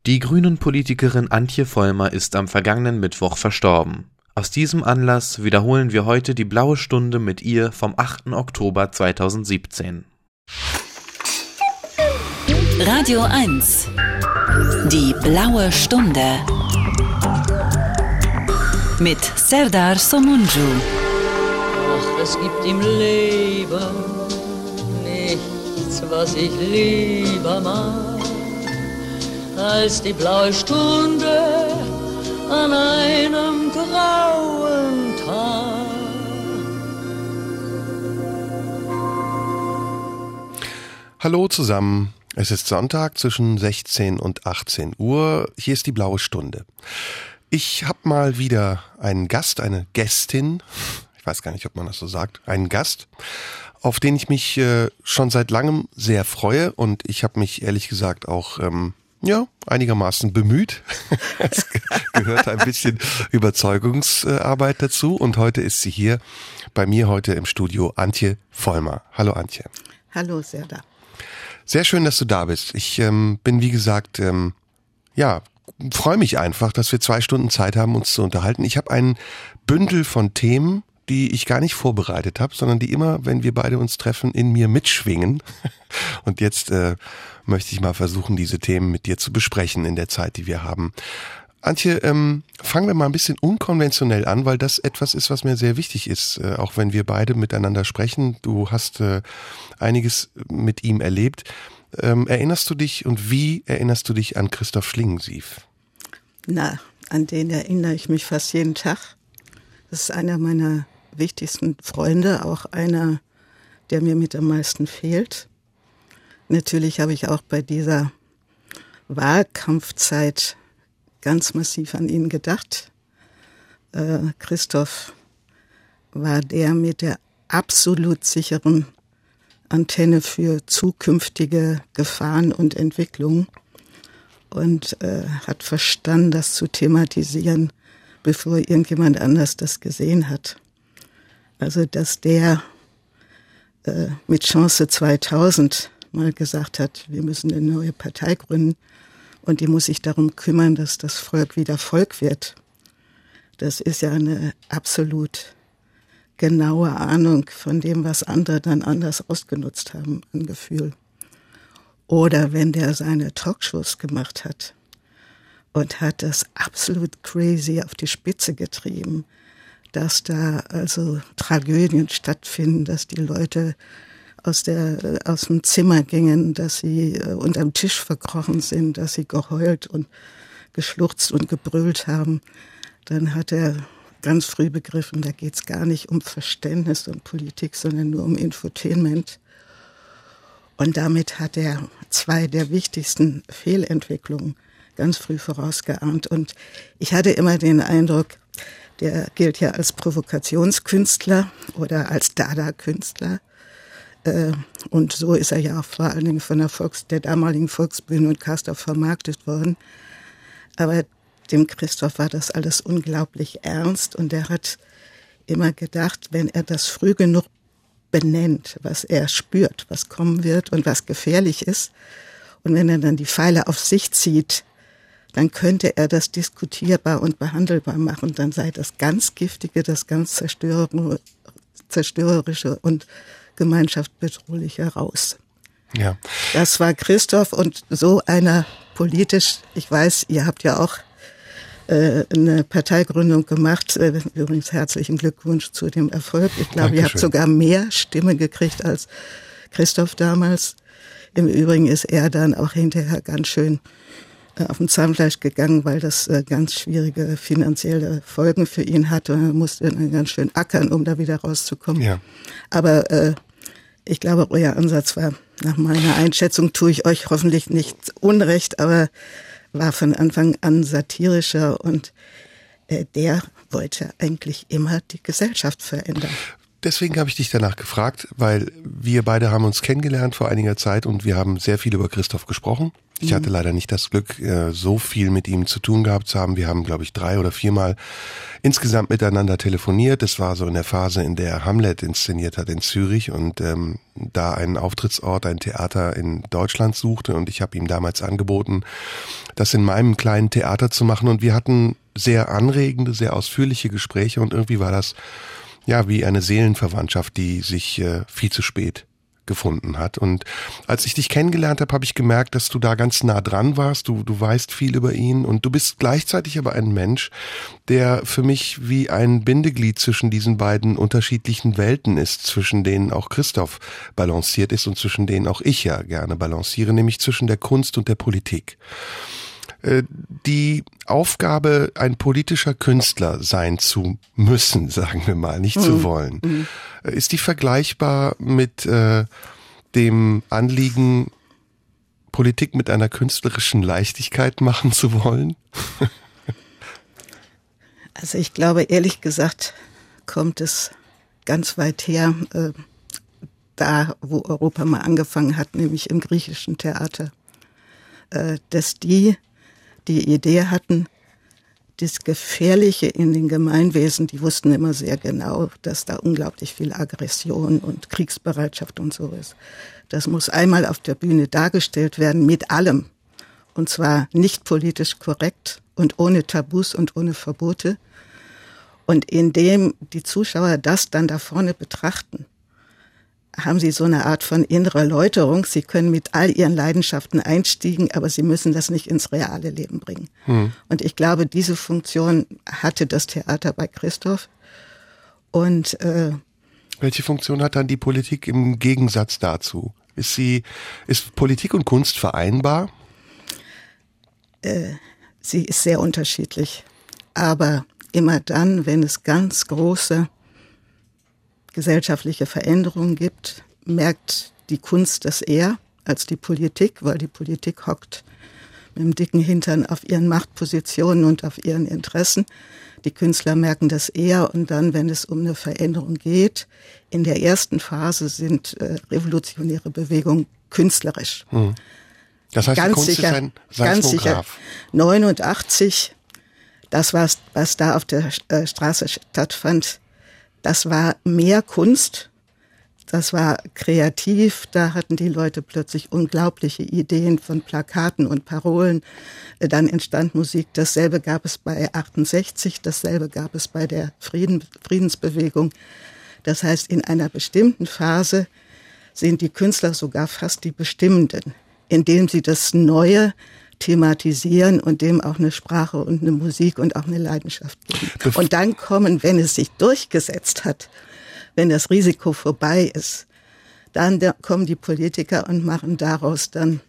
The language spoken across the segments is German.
Die Grünen-Politikerin Antje Vollmer ist am vergangenen Mittwoch verstorben. Aus diesem Anlass wiederholen wir heute die Blaue Stunde mit ihr vom 8. Oktober 2017. Radio 1. Die Blaue Stunde. Mit Serdar Somuncu. Ach, es gibt im Leben nichts, was ich lieber mag, als die blaue Stunde an einem grauen Tag. Hallo zusammen, es ist Sonntag zwischen 16 und 18 Uhr, hier ist die Blaue Stunde. Ich habe mal wieder einen Gast, eine Gästin, ich weiß gar nicht, ob man das so sagt, einen Gast, auf den ich mich schon seit langem sehr freue und ich habe mich ehrlich gesagt auch einigermaßen bemüht. Es gehört ein bisschen Überzeugungsarbeit dazu und heute ist sie hier bei mir heute im Studio, Antje Vollmer. Hallo Antje. Hallo Serdar. Sehr schön, dass du da bist. Ich bin wie gesagt, freue mich einfach, dass wir 2 Stunden Zeit haben, uns zu unterhalten. Ich habe ein Bündel von Themen, die ich gar nicht vorbereitet habe, sondern die immer, wenn wir beide uns treffen, in mir mitschwingen. Und jetzt möchte ich mal versuchen, diese Themen mit dir zu besprechen in der Zeit, die wir haben. Antje, fangen wir mal ein bisschen unkonventionell an, weil das etwas ist, was mir sehr wichtig ist, auch wenn wir beide miteinander sprechen. Du hast einiges mit ihm erlebt. Erinnerst du dich und wie erinnerst du dich an Christoph Schlingensief? Na, an den erinnere ich mich fast jeden Tag. Das ist einer meiner wichtigsten Freunde, auch einer, der mir mit am meisten fehlt. Natürlich habe ich auch bei dieser Wahlkampfzeit ganz massiv an ihn gedacht. Christoph war der mit der absolut sicheren Antenne für zukünftige Gefahren und Entwicklungen und hat verstanden, das zu thematisieren, bevor irgendjemand anders das gesehen hat. Also, dass der mit Chance 2000 mal gesagt hat, wir müssen eine neue Partei gründen und die muss sich darum kümmern, dass das Volk wieder Volk wird. Das ist ja eine absolut genaue Ahnung von dem, was andere dann anders ausgenutzt haben, ein Gefühl. Oder wenn der seine Talkshows gemacht hat und hat das absolut crazy auf die Spitze getrieben, dass da also Tragödien stattfinden, dass die Leute aus dem Zimmer gingen, dass sie unterm Tisch verkrochen sind, dass sie geheult und geschluchzt und gebrüllt haben, dann hat er ganz früh begriffen, da geht's gar nicht um Verständnis und Politik, sondern nur um Infotainment. Und damit hat er 2 der wichtigsten Fehlentwicklungen ganz früh vorausgeahnt. Und ich hatte immer den Eindruck, der gilt ja als Provokationskünstler oder als Dada-Künstler. Und so ist er ja auch vor allen Dingen von der damaligen Volksbühne und Castorf vermarktet worden. Aber dem Christoph war das alles unglaublich ernst und er hat immer gedacht, wenn er das früh genug benennt, was er spürt, was kommen wird und was gefährlich ist, und wenn er dann die Pfeile auf sich zieht, dann könnte er das diskutierbar und behandelbar machen, dann sei das ganz Giftige, das ganz Zerstörerische und gemeinschaftsbedrohliche raus. Ja. Das war Christoph und so einer politisch, ich weiß, ihr habt ja auch eine Parteigründung gemacht. Übrigens herzlichen Glückwunsch zu dem Erfolg. Ich glaube, ihr habt sogar mehr Stimme gekriegt als Christoph damals. Im Übrigen ist er dann auch hinterher ganz schön auf dem Zahnfleisch gegangen, weil das ganz schwierige finanzielle Folgen für ihn hatte. Er musste dann ganz schön ackern, um da wieder rauszukommen. Ja. Aber ich glaube, euer Ansatz war, nach meiner Einschätzung, tue ich euch hoffentlich nicht Unrecht, aber war von Anfang an satirischer und der wollte eigentlich immer die Gesellschaft verändern. Deswegen habe ich dich danach gefragt, weil wir beide haben uns kennengelernt vor einiger Zeit und wir haben sehr viel über Christoph gesprochen. Ich hatte leider nicht das Glück, so viel mit ihm zu tun gehabt zu haben. Wir haben, glaube ich, 3 oder 4 Mal insgesamt miteinander telefoniert. Das war so in der Phase, in der Hamlet inszeniert hat in Zürich und da einen Auftrittsort, ein Theater in Deutschland suchte. Und ich habe ihm damals angeboten, das in meinem kleinen Theater zu machen. Und wir hatten sehr anregende, sehr ausführliche Gespräche. Und irgendwie war das ja wie eine Seelenverwandtschaft, die sich viel zu spät gefunden hat. Und als ich dich kennengelernt habe, habe ich gemerkt, dass du da ganz nah dran warst. Du weißt viel über ihn und du bist gleichzeitig aber ein Mensch, der für mich wie ein Bindeglied zwischen diesen beiden unterschiedlichen Welten ist, zwischen denen auch Christoph balanciert ist und zwischen denen auch ich ja gerne balanciere, nämlich zwischen der Kunst und der Politik. Die Aufgabe, ein politischer Künstler sein zu müssen, sagen wir mal, nicht zu wollen, ist die vergleichbar mit dem Anliegen, Politik mit einer künstlerischen Leichtigkeit machen zu wollen? Also ich glaube, ehrlich gesagt, kommt es ganz weit her, da wo Europa mal angefangen hat, nämlich im griechischen Theater, dass die Idee hatten, das Gefährliche in den Gemeinwesen, die wussten immer sehr genau, dass da unglaublich viel Aggression und Kriegsbereitschaft und so ist. Das muss einmal auf der Bühne dargestellt werden mit allem. Und zwar nicht politisch korrekt und ohne Tabus und ohne Verbote. Und indem die Zuschauer das dann da vorne betrachten, haben sie so eine Art von innerer Läuterung. Sie können mit all ihren Leidenschaften einstiegen, aber sie müssen das nicht ins reale Leben bringen. Und ich glaube, diese Funktion hatte das Theater bei Christoph. Und welche Funktion hat dann die Politik im Gegensatz dazu? Ist Politik und Kunst vereinbar? Sie ist sehr unterschiedlich. Aber immer dann, wenn es ganz große gesellschaftliche Veränderungen gibt, merkt die Kunst das eher als die Politik, weil die Politik hockt mit dem dicken Hintern auf ihren Machtpositionen und auf ihren Interessen. Die Künstler merken das eher und dann, wenn es um eine Veränderung geht, in der ersten Phase sind revolutionäre Bewegungen künstlerisch. Das heißt, ganz die Kunst sicher, ist ein Seismograph. 89, das was da auf der Straße stattfand, das war mehr Kunst, das war kreativ, da hatten die Leute plötzlich unglaubliche Ideen von Plakaten und Parolen. Dann entstand Musik, dasselbe gab es bei 68, dasselbe gab es bei der Friedensbewegung. Das heißt, in einer bestimmten Phase sind die Künstler sogar fast die Bestimmenden, indem sie das Neue thematisieren und dem auch eine Sprache und eine Musik und auch eine Leidenschaft geben. Und dann kommen, wenn es sich durchgesetzt hat, wenn das Risiko vorbei ist, dann kommen die Politiker und machen daraus dann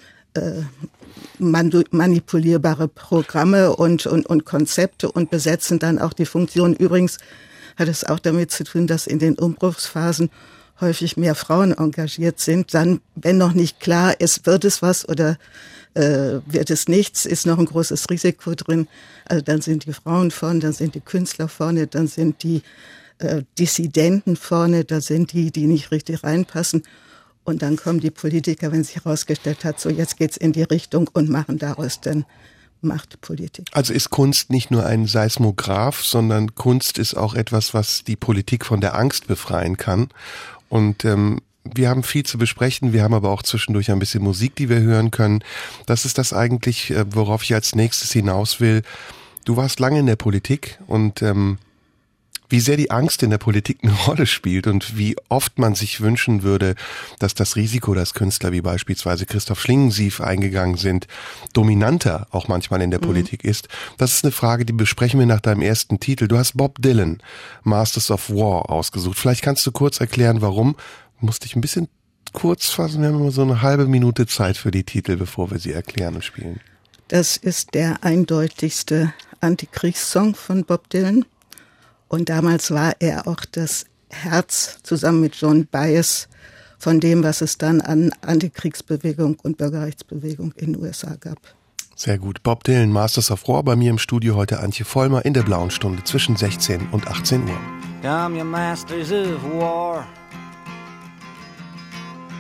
manipulierbare Programme und Konzepte und besetzen dann auch die Funktion. Übrigens hat es auch damit zu tun, dass in den Umbruchsphasen häufig mehr Frauen engagiert sind. Dann, wenn noch nicht klar ist, wird es was oder wird es nichts, ist noch ein großes Risiko drin. Also dann sind die Frauen vorne, dann sind die Künstler vorne, dann sind die Dissidenten vorne, da sind die nicht richtig reinpassen. Und dann kommen die Politiker, wenn sich herausgestellt hat, so jetzt geht's in die Richtung und machen daraus dann Machtpolitik. Also ist Kunst nicht nur ein Seismograph, sondern Kunst ist auch etwas, was die Politik von der Angst befreien kann. Und wir haben viel zu besprechen, wir haben aber auch zwischendurch ein bisschen Musik, die wir hören können. Das ist das eigentlich, worauf ich als nächstes hinaus will. Du warst lange in der Politik und wie sehr die Angst in der Politik eine Rolle spielt und wie oft man sich wünschen würde, dass das Risiko, dass Künstler wie beispielsweise Christoph Schlingensief eingegangen sind, dominanter auch manchmal in der Politik ist. Das ist eine Frage, die besprechen wir nach deinem ersten Titel. Du hast Bob Dylan, Masters of War, ausgesucht. Vielleicht kannst du kurz erklären, warum. Musste ich ein bisschen kurz fassen. Wir haben immer so eine halbe Minute Zeit für die Titel, bevor wir sie erklären und spielen. Das ist der eindeutigste Antikriegssong von Bob Dylan. Und damals war er auch das Herz zusammen mit Joan Baez von dem, was es dann an Antikriegsbewegung und Bürgerrechtsbewegung in den USA gab. Sehr gut. Bob Dylan, Masters of War. Bei mir im Studio heute Antje Vollmer in der Blauen Stunde zwischen 16 und 18 Uhr. Come, you masters of war, and I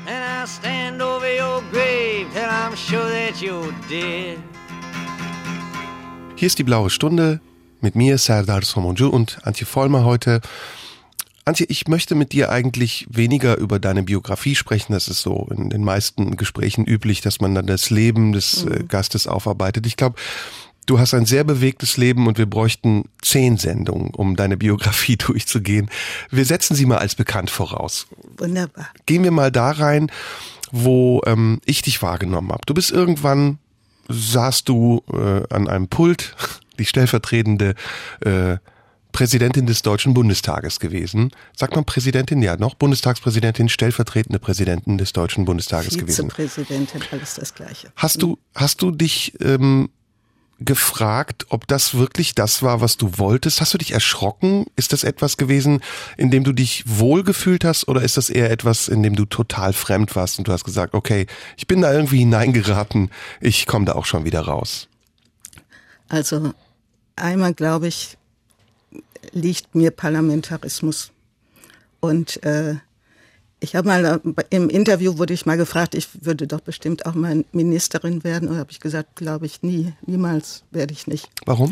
stand over your grave till I'm sure that you're dead. Hier ist die Blaue Stunde mit mir, Serdar Somuncu und Antje Vollmer heute. Antje, ich möchte mit dir eigentlich weniger über deine Biografie sprechen. Das ist so in den meisten Gesprächen üblich, dass man dann das Leben des Gastes aufarbeitet. Ich glaube, du hast ein sehr bewegtes Leben und wir bräuchten 10 Sendungen, um deine Biografie durchzugehen. Wir setzen sie mal als bekannt voraus. Wunderbar. Gehen wir mal da rein, wo ich dich wahrgenommen habe. Du bist irgendwann, saßt du an einem Pult, die stellvertretende Präsidentin des Deutschen Bundestages gewesen. Sagt man Präsidentin? Ja, noch Bundestagspräsidentin, stellvertretende Präsidentin des Deutschen Bundestages gewesen. Vizepräsidentin, alles das Gleiche. Hast du dich gefragt, ob das wirklich das war, was du wolltest? Hast du dich erschrocken? Ist das etwas gewesen, in dem du dich wohlgefühlt hast, oder ist das eher etwas, in dem du total fremd warst und du hast gesagt, okay, ich bin da irgendwie hineingeraten, ich komme da auch schon wieder raus? Also einmal, glaube ich, liegt mir Parlamentarismus. Und ich habe mal im Interview wurde ich mal gefragt, ich würde doch bestimmt auch mal Ministerin werden. Und habe ich gesagt, glaube ich niemals werde ich nicht. Warum?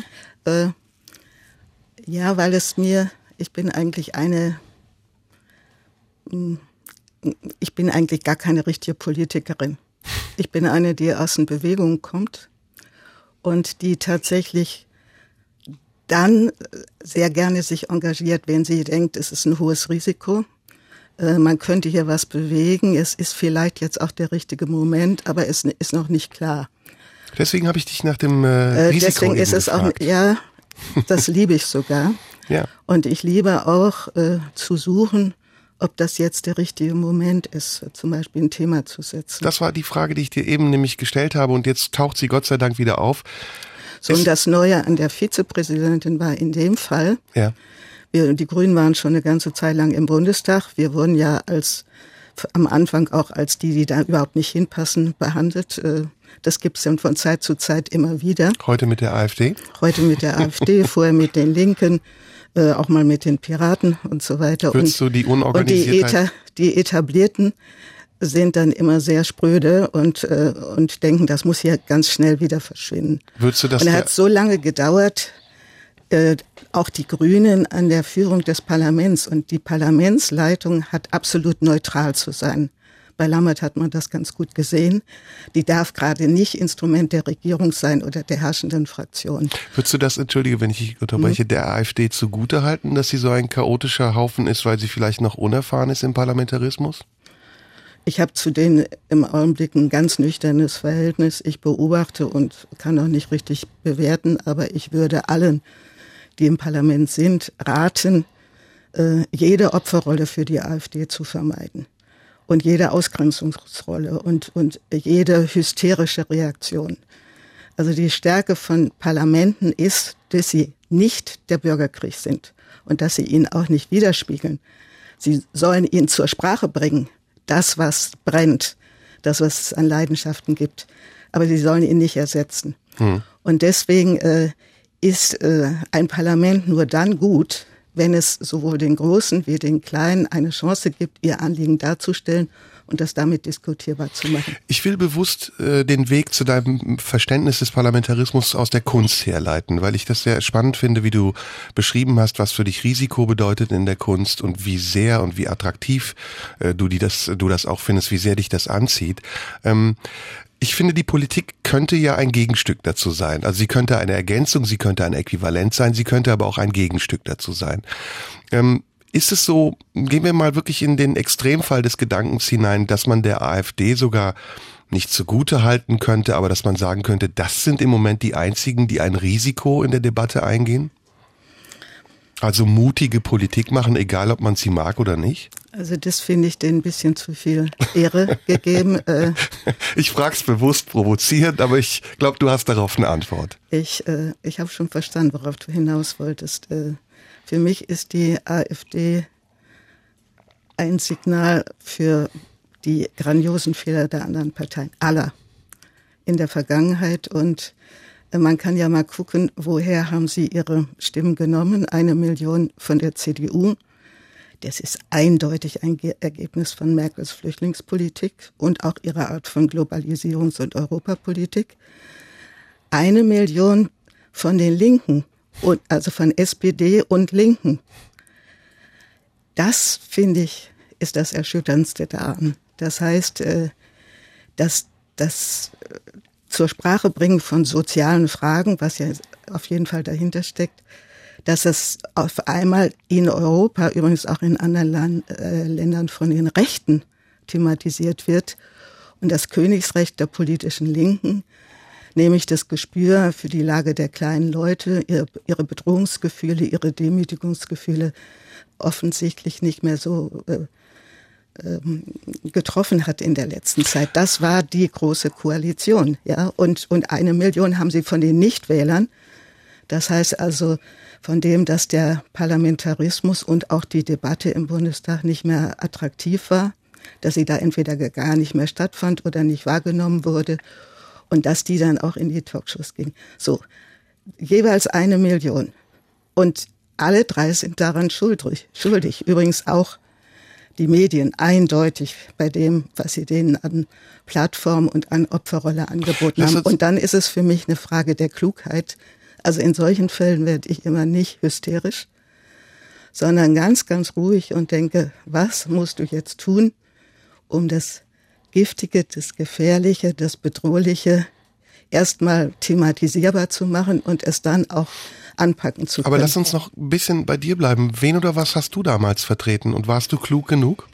Ja, weil ich bin eigentlich gar keine richtige Politikerin. Ich bin eine, die aus den Bewegungen kommt und die tatsächlich dann sehr gerne sich engagiert, wenn sie denkt, es ist ein hohes Risiko. Man könnte hier was bewegen. Es ist vielleicht jetzt auch der richtige Moment, aber es ist noch nicht klar. Deswegen habe ich dich nach dem Risiko deswegen ist es gefragt. auch, ja, das liebe ich sogar. Ja. Und ich liebe auch zu suchen, ob das jetzt der richtige Moment ist, zum Beispiel ein Thema zu setzen. Das war die Frage, die ich dir eben nämlich gestellt habe, und jetzt taucht sie Gott sei Dank wieder auf. So, und das Neue an der Vizepräsidentin war in dem Fall, Ja. Die Grünen waren schon eine ganze Zeit lang im Bundestag. Wir wurden ja am Anfang auch als die da überhaupt nicht hinpassen, behandelt. Das gibt es dann von Zeit zu Zeit immer wieder. Heute mit der AfD? Heute mit der AfD, vorher mit den Linken, auch mal mit den Piraten und so weiter. Würdest du die Unorganisiertheit? Und die Etablierten sind dann immer sehr spröde und denken, das muss hier ganz schnell wieder verschwinden. Würdest du das? Und es hat so lange gedauert, auch die Grünen an der Führung des Parlaments, und die Parlamentsleitung hat absolut neutral zu sein. Bei Lammert hat man das ganz gut gesehen. Die darf gerade nicht Instrument der Regierung sein oder der herrschenden Fraktion. Würdest du das, entschuldige, wenn ich dich unterbreche, der AfD zugutehalten, dass sie so ein chaotischer Haufen ist, weil sie vielleicht noch unerfahren ist im Parlamentarismus? Ich habe zu denen im Augenblick ein ganz nüchternes Verhältnis. Ich beobachte und kann auch nicht richtig bewerten, aber ich würde allen, die im Parlament sind, raten, jede Opferrolle für die AfD zu vermeiden. Und jede Ausgrenzungsrolle und jede hysterische Reaktion. Also die Stärke von Parlamenten ist, dass sie nicht der Bürgerkrieg sind und dass sie ihn auch nicht widerspiegeln. Sie sollen ihn zur Sprache bringen, das, was brennt, das, was es an Leidenschaften gibt. Aber sie sollen ihn nicht ersetzen. Und deswegen ist ein Parlament nur dann gut, wenn es sowohl den Großen wie den Kleinen eine Chance gibt, ihr Anliegen darzustellen und das damit diskutierbar zu machen. Ich will bewusst den Weg zu deinem Verständnis des Parlamentarismus aus der Kunst herleiten, weil ich das sehr spannend finde, wie du beschrieben hast, was für dich Risiko bedeutet in der Kunst und wie sehr und wie attraktiv du das auch findest, wie sehr dich das anzieht. Ich finde, die Politik könnte ja ein Gegenstück dazu sein. Also sie könnte eine Ergänzung, sie könnte ein Äquivalent sein, sie könnte aber auch ein Gegenstück dazu sein. Ist es so, gehen wir mal wirklich in den Extremfall des Gedankens hinein, dass man der AfD sogar nicht zugute halten könnte, aber dass man sagen könnte, das sind im Moment die einzigen, die ein Risiko in der Debatte eingehen? Also mutige Politik machen, egal ob man sie mag oder nicht? Also das finde ich denen ein bisschen zu viel Ehre gegeben. Ich frage es bewusst provozierend, aber ich glaube, du hast darauf eine Antwort. Ich habe schon verstanden, worauf du hinaus wolltest. Für mich ist die AfD ein Signal für die grandiosen Fehler der anderen Parteien, aller in der Vergangenheit. Und man kann ja mal gucken, woher haben sie ihre Stimmen genommen. 1 Million von der CDU. Das ist eindeutig ein Ergebnis von Merkels Flüchtlingspolitik und auch ihrer Art von Globalisierungs- und Europapolitik. 1 Million von den Linken, also von SPD und Linken. Das, finde ich, ist das Erschütterndste daran. Das heißt, das zur Sprache bringen von sozialen Fragen, was ja auf jeden Fall dahinter steckt, dass es auf einmal in Europa, übrigens auch in anderen Ländern von den Rechten thematisiert wird und das Königsrecht der politischen Linken, nämlich das Gespür für die Lage der kleinen Leute, ihre Bedrohungsgefühle, ihre Demütigungsgefühle offensichtlich nicht mehr so getroffen hat in der letzten Zeit. Das war die große Koalition, ja. Und 1 Million haben sie von den Nichtwählern. Das heißt also von dem, dass der Parlamentarismus und auch die Debatte im Bundestag nicht mehr attraktiv war, dass sie da entweder gar nicht mehr stattfand oder nicht wahrgenommen wurde und dass die dann auch in die Talkshows ging. So, jeweils 1 Million. Und alle 3 sind daran schuldig. Übrigens auch die Medien eindeutig bei dem, was sie denen an Plattform und an Opferrolle angeboten haben. Und dann ist es für mich eine Frage der Klugheit. Also in solchen Fällen werde ich immer nicht hysterisch, sondern ganz, ganz ruhig und denke, was musst du jetzt tun, um das Giftige, das Gefährliche, das Bedrohliche erstmal thematisierbar zu machen und es dann auch anpacken zu können. Aber lass uns noch ein bisschen bei dir bleiben. Wen oder was hast du damals vertreten und warst du klug genug?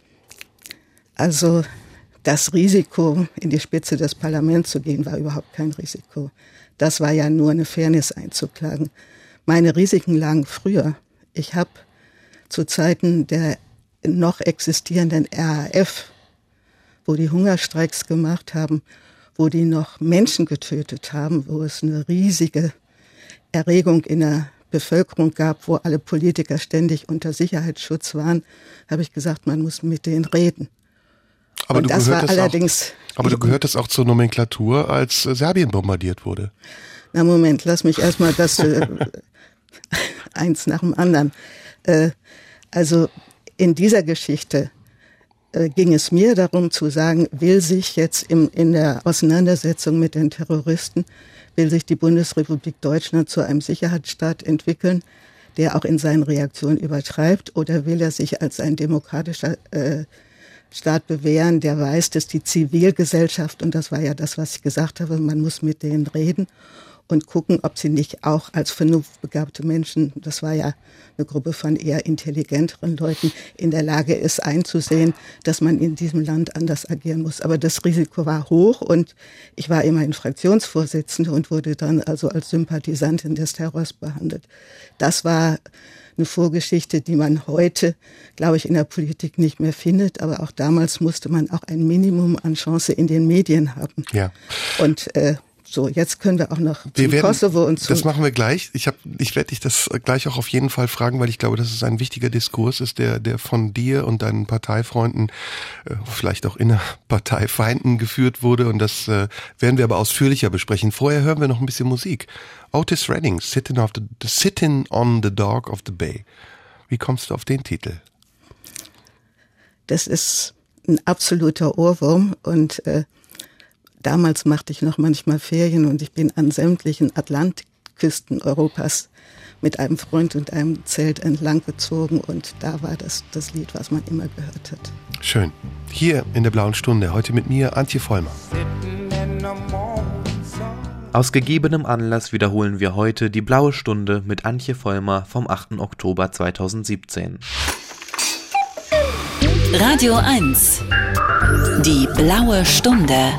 Also das Risiko, in die Spitze des Parlaments zu gehen, war überhaupt kein Risiko. Das war ja nur eine Fairness einzuklagen. Meine Risiken lagen früher. Ich habe zu Zeiten der noch existierenden RAF, wo die Hungerstreiks gemacht haben, wo die noch Menschen getötet haben, wo es eine riesige Erregung in der Bevölkerung gab, wo alle Politiker ständig unter Sicherheitsschutz waren, habe ich gesagt, man muss mit denen reden. Aber und das war allerdings... Aber du gehörtest auch zur Nomenklatur, als Serbien bombardiert wurde. Na Moment, lass mich erstmal das eins nach dem anderen. Also in dieser Geschichte ging es mir darum zu sagen, will sich jetzt in der Auseinandersetzung mit den Terroristen, will sich die Bundesrepublik Deutschland zu einem Sicherheitsstaat entwickeln, der auch in seinen Reaktionen übertreibt, oder will er sich als ein demokratischer Staat bewähren, der weiß, dass die Zivilgesellschaft, und das war ja das, was ich gesagt habe, man muss mit denen reden und gucken, ob sie nicht auch als vernunftbegabte Menschen, das war ja eine Gruppe von eher intelligenteren Leuten, in der Lage ist einzusehen, dass man in diesem Land anders agieren muss. Aber das Risiko war hoch und ich war immerhin Fraktionsvorsitzende und wurde dann also als Sympathisantin des Terrors behandelt. Das war eine Vorgeschichte, die man heute, glaube ich, in der Politik nicht mehr findet. Aber auch damals musste man auch ein Minimum an Chance in den Medien haben. Ja. Und so, jetzt können wir auch noch zum Kosovo und das machen wir gleich. Ich werde dich das gleich auch auf jeden Fall fragen, weil ich glaube, dass es ein wichtiger Diskurs ist, der von dir und deinen Parteifreunden, vielleicht auch Innerparteifeinden geführt wurde. Und das werden wir aber ausführlicher besprechen. Vorher hören wir noch ein bisschen Musik. Otis Redding, Sitting on the Dock of the Bay. Wie kommst du auf den Titel? Das ist ein absoluter Ohrwurm und damals machte ich noch manchmal Ferien und ich bin an sämtlichen Atlantikküsten Europas mit einem Freund und einem Zelt entlang gezogen und da war das Lied, was man immer gehört hat. Schön. Hier in der Blauen Stunde, heute mit mir Antje Vollmer. Aus gegebenem Anlass wiederholen wir heute die Blaue Stunde mit Antje Vollmer vom 8. Oktober 2017. Radio 1. Die Blaue Stunde.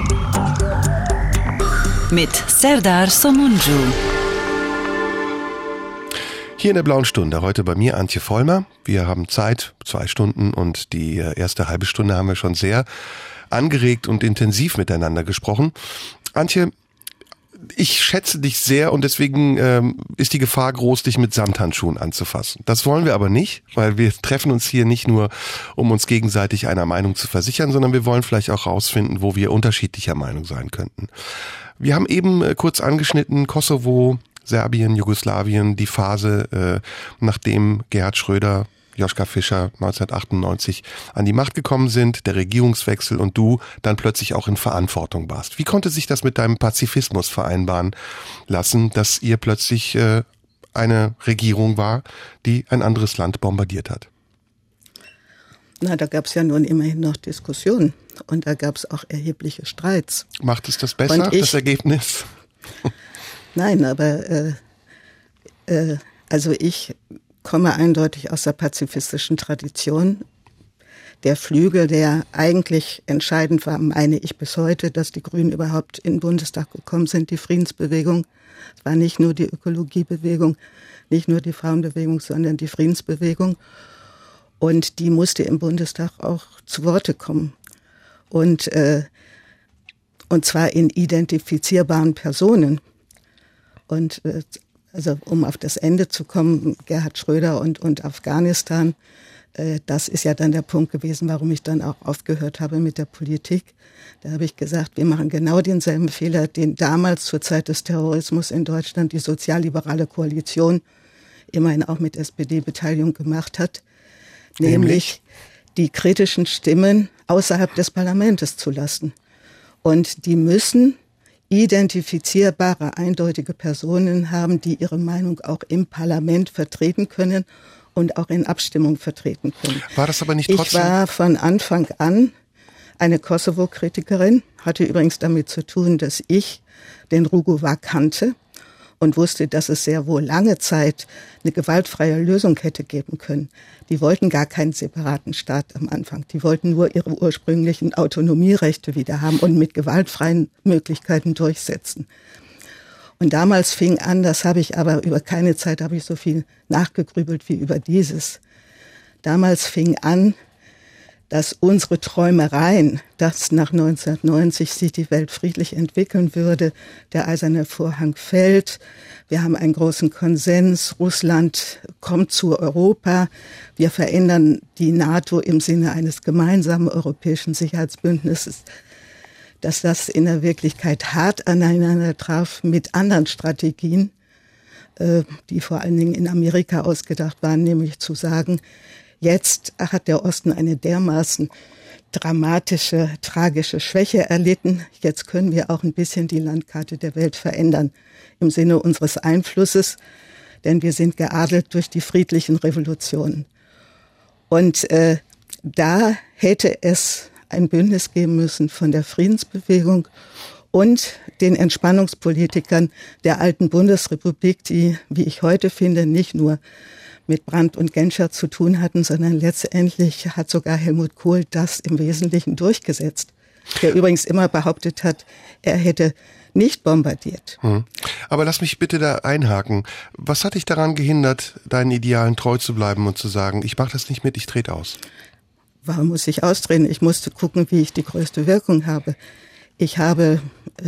Mit Serdar Somuncu. Hier in der Blauen Stunde, heute bei mir Antje Vollmer. Wir haben Zeit, 2 Stunden und die erste halbe Stunde haben wir schon sehr angeregt und intensiv miteinander gesprochen. Antje, ich schätze dich sehr und deswegen ist die Gefahr groß, dich mit Samthandschuhen anzufassen. Das wollen wir aber nicht, weil wir treffen uns hier nicht nur, um uns gegenseitig einer Meinung zu versichern, sondern wir wollen vielleicht auch rausfinden, wo wir unterschiedlicher Meinung sein könnten. Wir haben eben kurz angeschnitten, Kosovo, Serbien, Jugoslawien, die Phase, nachdem Gerhard Schröder Joschka Fischer 1998 an die Macht gekommen sind, der Regierungswechsel und du dann plötzlich auch in Verantwortung warst. Wie konnte sich das mit deinem Pazifismus vereinbaren lassen, dass ihr plötzlich eine Regierung war, die ein anderes Land bombardiert hat? Na, da gab es ja nun immerhin noch Diskussionen und da gab es auch erhebliche Streits. Macht es das besser, das Ergebnis? Nein, aber also ich komme eindeutig aus der pazifistischen Tradition. Der Flügel, der eigentlich entscheidend war, meine ich bis heute, dass die Grünen überhaupt in den Bundestag gekommen sind, die Friedensbewegung. Es war nicht nur die Ökologiebewegung, nicht nur die Frauenbewegung, sondern die Friedensbewegung. Und die musste im Bundestag auch zu Worte kommen. Und zwar in identifizierbaren Personen. Und also um auf das Ende zu kommen, Gerhard Schröder und Afghanistan, das ist ja dann der Punkt gewesen, warum ich dann auch aufgehört habe mit der Politik. Da habe ich gesagt, wir machen genau denselben Fehler, den damals zur Zeit des Terrorismus in Deutschland die sozialliberale Koalition, immerhin auch mit SPD-Beteiligung gemacht hat, nämlich die kritischen Stimmen außerhalb des Parlaments zu lassen. Und die müssen identifizierbare, eindeutige Personen haben, die ihre Meinung auch im Parlament vertreten können und auch in Abstimmung vertreten können. War das aber nicht trotzdem? Ich war von Anfang an eine Kosovo-Kritikerin, hatte übrigens damit zu tun, dass ich den Rugova kannte und wusste, dass es sehr wohl lange Zeit eine gewaltfreie Lösung hätte geben können. Die wollten gar keinen separaten Staat am Anfang. Die wollten nur ihre ursprünglichen Autonomierechte wieder haben und mit gewaltfreien Möglichkeiten durchsetzen. Und damals fing an, das habe ich aber über keine Zeit habe ich so viel nachgegrübelt wie über dieses. Damals fing an, dass unsere Träumereien, dass nach 1990 sich die Welt friedlich entwickeln würde, der eiserne Vorhang fällt, wir haben einen großen Konsens, Russland kommt zu Europa, wir verändern die NATO im Sinne eines gemeinsamen europäischen Sicherheitsbündnisses, dass das in der Wirklichkeit hart aneinander traf mit anderen Strategien, die vor allen Dingen in Amerika ausgedacht waren, nämlich zu sagen, jetzt hat der Osten eine dermaßen dramatische, tragische Schwäche erlitten. Jetzt können wir auch ein bisschen die Landkarte der Welt verändern im Sinne unseres Einflusses, denn wir sind geadelt durch die friedlichen Revolutionen. Und da hätte es ein Bündnis geben müssen von der Friedensbewegung und den Entspannungspolitikern der alten Bundesrepublik, die, wie ich heute finde, nicht nur mit Brandt und Genscher zu tun hatten, sondern letztendlich hat sogar Helmut Kohl das im Wesentlichen durchgesetzt, der übrigens immer behauptet hat, er hätte nicht bombardiert. Aber lass mich bitte da einhaken. Was hat dich daran gehindert, deinen Idealen treu zu bleiben und zu sagen, ich mache das nicht mit, ich trete aus? Warum muss ich austreten? Ich musste gucken, wie ich die größte Wirkung habe. Ich habe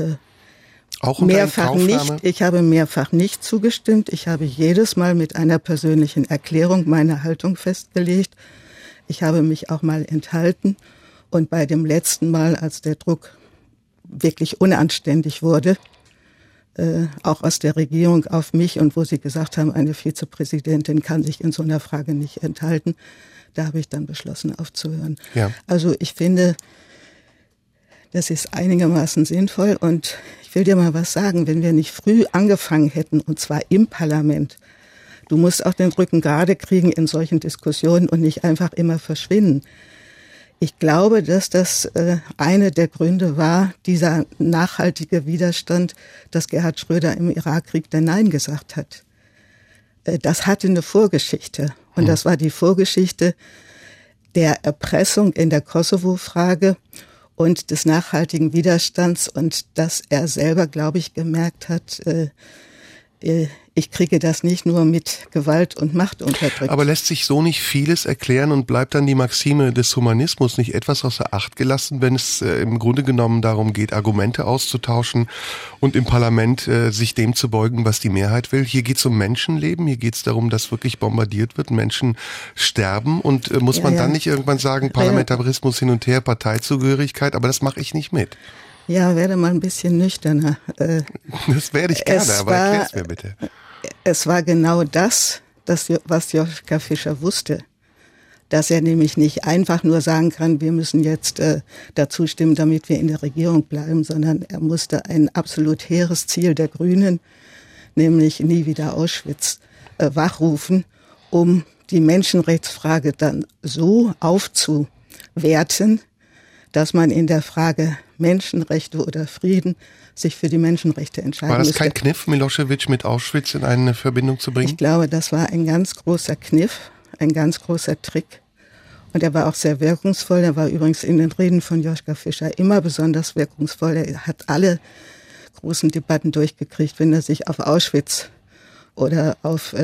mehrfach nicht zugestimmt. Ich habe jedes Mal mit einer persönlichen Erklärung meine Haltung festgelegt. Ich habe mich auch mal enthalten. Und bei dem letzten Mal, als der Druck wirklich unanständig wurde, auch aus der Regierung auf mich und wo sie gesagt haben, eine Vizepräsidentin kann sich in so einer Frage nicht enthalten, da habe ich dann beschlossen aufzuhören. Ja. Also ich finde, das ist einigermaßen sinnvoll und ich will dir mal was sagen, wenn wir nicht früh angefangen hätten, und zwar im Parlament, du musst auch den Rücken gerade kriegen in solchen Diskussionen und nicht einfach immer verschwinden. Ich glaube, dass das eine der Gründe war, dieser nachhaltige Widerstand, dass Gerhard Schröder im Irakkrieg der Nein gesagt hat. Das hatte eine Vorgeschichte und das war die Vorgeschichte der Erpressung in der Kosovo-Frage und des nachhaltigen Widerstands und dass er selber, glaube ich, gemerkt hat, ich kriege das nicht nur mit Gewalt und Macht unterdrückt. Aber lässt sich so nicht vieles erklären und bleibt dann die Maxime des Humanismus nicht etwas außer Acht gelassen, wenn es im Grunde genommen darum geht, Argumente auszutauschen und im Parlament sich dem zu beugen, was die Mehrheit will? Hier geht es um Menschenleben, hier geht es darum, dass wirklich bombardiert wird, Menschen sterben und muss man dann nicht irgendwann sagen, Parlamentarismus hin und her, Parteizugehörigkeit, aber das mache ich nicht mit. Ja, werde mal ein bisschen nüchterner. Das werde ich gerne, aber erklär's mir bitte. Es war genau das, was Joschka Fischer wusste. dass er nämlich nicht einfach nur sagen kann, wir müssen jetzt dazu stimmen, damit wir in der Regierung bleiben, sondern er musste ein absolut hehres Ziel der Grünen, nämlich nie wieder Auschwitz, wachrufen, um die Menschenrechtsfrage dann so aufzuwerten, dass man in der Frage Menschenrechte oder Frieden sich für die Menschenrechte entscheiden War das müsste. kein Kniff, Milosevic mit Auschwitz in eine Verbindung zu bringen? Ich glaube, das war ein ganz großer Kniff, ein ganz großer Trick. Und er war auch sehr wirkungsvoll. Er war übrigens in den Reden von Joschka Fischer immer besonders wirkungsvoll. Er hat alle großen Debatten durchgekriegt, wenn er sich auf Auschwitz oder auf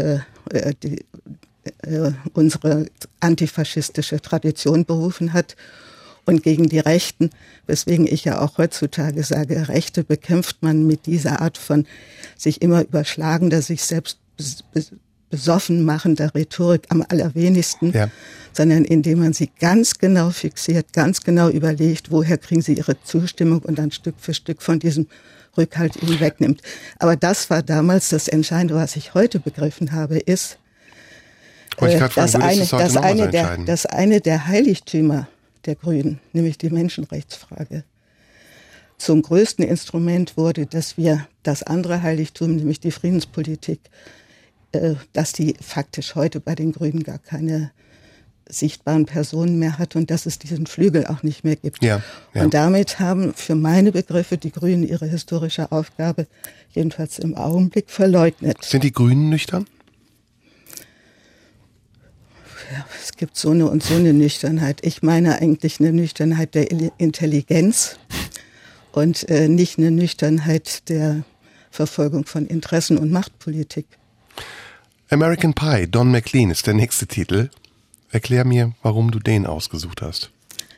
unsere antifaschistische Tradition berufen hat. Und gegen die Rechten, weswegen ich ja auch heutzutage sage, Rechte bekämpft man mit dieser Art von sich immer überschlagender, sich selbst besoffen machender Rhetorik am allerwenigsten, sondern indem man sie ganz genau fixiert, ganz genau überlegt, woher kriegen sie ihre Zustimmung und dann Stück für Stück von diesem Rückhalt ihnen wegnimmt. Aber das war damals das Entscheidende, was ich heute begriffen habe, ist, dass eine der Heiligtümer der Grünen, nämlich die Menschenrechtsfrage, zum größten Instrument wurde, dass wir das andere Heiligtum, nämlich die Friedenspolitik, dass die faktisch heute bei den Grünen gar keine sichtbaren Personen mehr hat und dass es diesen Flügel auch nicht mehr gibt. Ja. Und damit haben für meine Begriffe die Grünen ihre historische Aufgabe jedenfalls im Augenblick verleugnet. Sind die Grünen nüchtern? Ja, es gibt so eine und so eine Nüchternheit. Ich meine eigentlich eine Nüchternheit der Intelligenz und nicht eine Nüchternheit der Verfolgung von Interessen und Machtpolitik. American Pie, Don McLean ist der nächste Titel. Erklär mir, warum du den ausgesucht hast.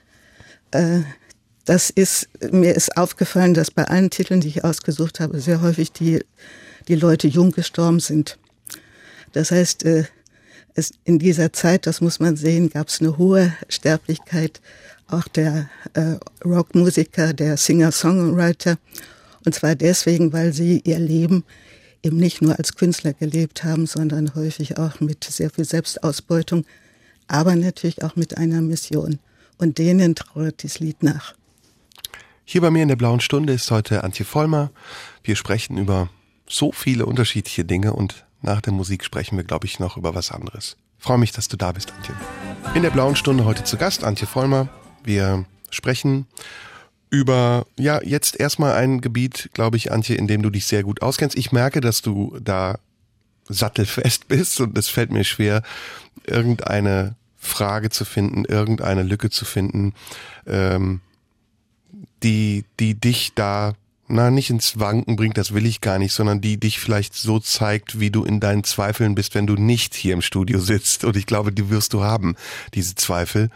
Mir ist aufgefallen, dass bei allen Titeln, die ich ausgesucht habe, sehr häufig die Leute jung gestorben sind. Das heißt, in dieser Zeit, das muss man sehen, gab es eine hohe Sterblichkeit auch der Rockmusiker, der Singer-Songwriter. Und zwar deswegen, weil sie ihr Leben eben nicht nur als Künstler gelebt haben, sondern häufig auch mit sehr viel Selbstausbeutung, aber natürlich auch mit einer Mission. Und denen trauert dieses Lied nach. Hier bei mir in der Blauen Stunde ist heute Antje Vollmer. Wir sprechen über so viele unterschiedliche Dinge und nach der Musik sprechen wir, glaube ich, noch über was anderes. Ich freue mich, dass du da bist, Antje. In der Blauen Stunde heute zu Gast Antje Vollmer. Wir sprechen über, jetzt erstmal ein Gebiet, glaube ich, Antje, in dem du dich sehr gut auskennst. Ich merke, dass du da sattelfest bist und es fällt mir schwer, irgendeine Frage zu finden, irgendeine Lücke zu finden, die dich da nicht ins Wanken bringt, das will ich gar nicht, sondern die dich vielleicht so zeigt, wie du in deinen Zweifeln bist, wenn du nicht hier im Studio sitzt. Und ich glaube, die wirst du haben, diese Zweifel.